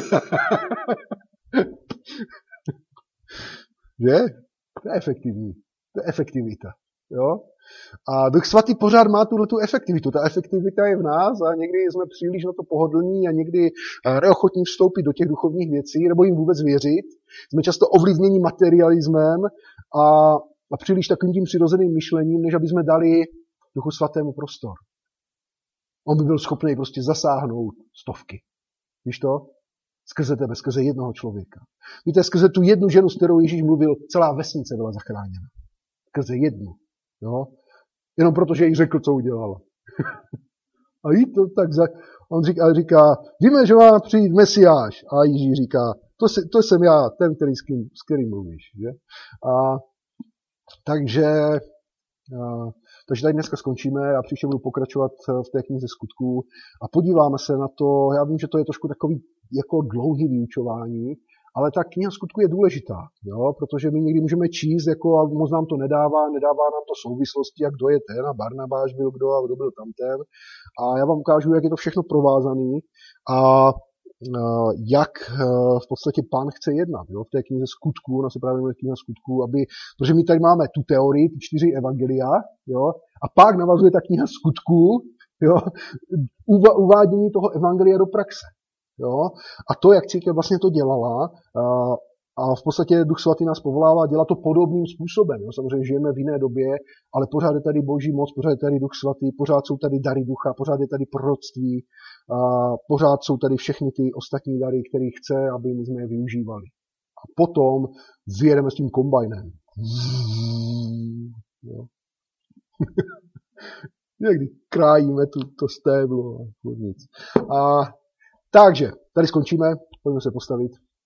Že? To je efektivní. To je efektivita. Jo? A Duch Svatý pořád má tu efektivitu. Ta efektivita je v nás a někdy jsme příliš na to pohodlní a někdy neochotní vstoupit do těch duchovních věcí nebo jim vůbec věřit. Jsme často ovlivněni materialismem a, a příliš takovým tím přirozeným myšlením, než aby jsme dali Duchu Svatému prostor. On by byl schopný prostě zasáhnout stovky. Víš to? Skrze tebe, skrze jednoho člověka. Víte, skrze tu jednu ženu, s kterou Ježíš mluvil, celá vesnice byla zachráněna. Skrze jednu. Jo? Jenom proto, že jí řekl, co udělala. A jí to tak za... On říká, říká, víme, že má přijít Mesiáš. A Ježíš říká, to, si, to jsem já, ten, který, s, kým, s kterým mluvíš. Že? A, takže, a, takže tady dneska skončíme a příště budu pokračovat v té knize Skutků a podíváme se na to. Já vím, že to je trošku takový jako dlouhý vyučování, ale ta kniha Skutků je důležitá, jo? Protože my někdy můžeme číst, jako, a moc nám to nedává, nedává nám to souvislosti, jak kdo je ten a Barnabáš byl kdo a kdo byl tamten. A já vám ukážu, jak je to všechno provázané a jak v podstatě Pán chce jednat, jo? V té knize Skutků, ona se právě jmenuje kniha Skutků, aby, protože my tady máme tu teorii, ty čtyři evangelia, jo? A pak navazuje ta kniha Skutků, jo? Uvádění toho evangelia do praxe. Jo? A to, jak církev vlastně to dělala, a v podstatě Duch Svatý nás povolává dělat to podobným způsobem. Jo? Samozřejmě žijeme v jiné době, ale pořád je tady Boží moc, pořád je tady Duch Svatý, pořád jsou tady dary ducha, pořád je tady proroctví, a pořád jsou tady všechny ty ostatní dary, které chce, aby my jsme je využívali. A potom vyjedeme s tím kombajnem. Jo? Někdy krájíme tu, to stéblo a nic. A takže, tady skončíme, pojďme se postavit.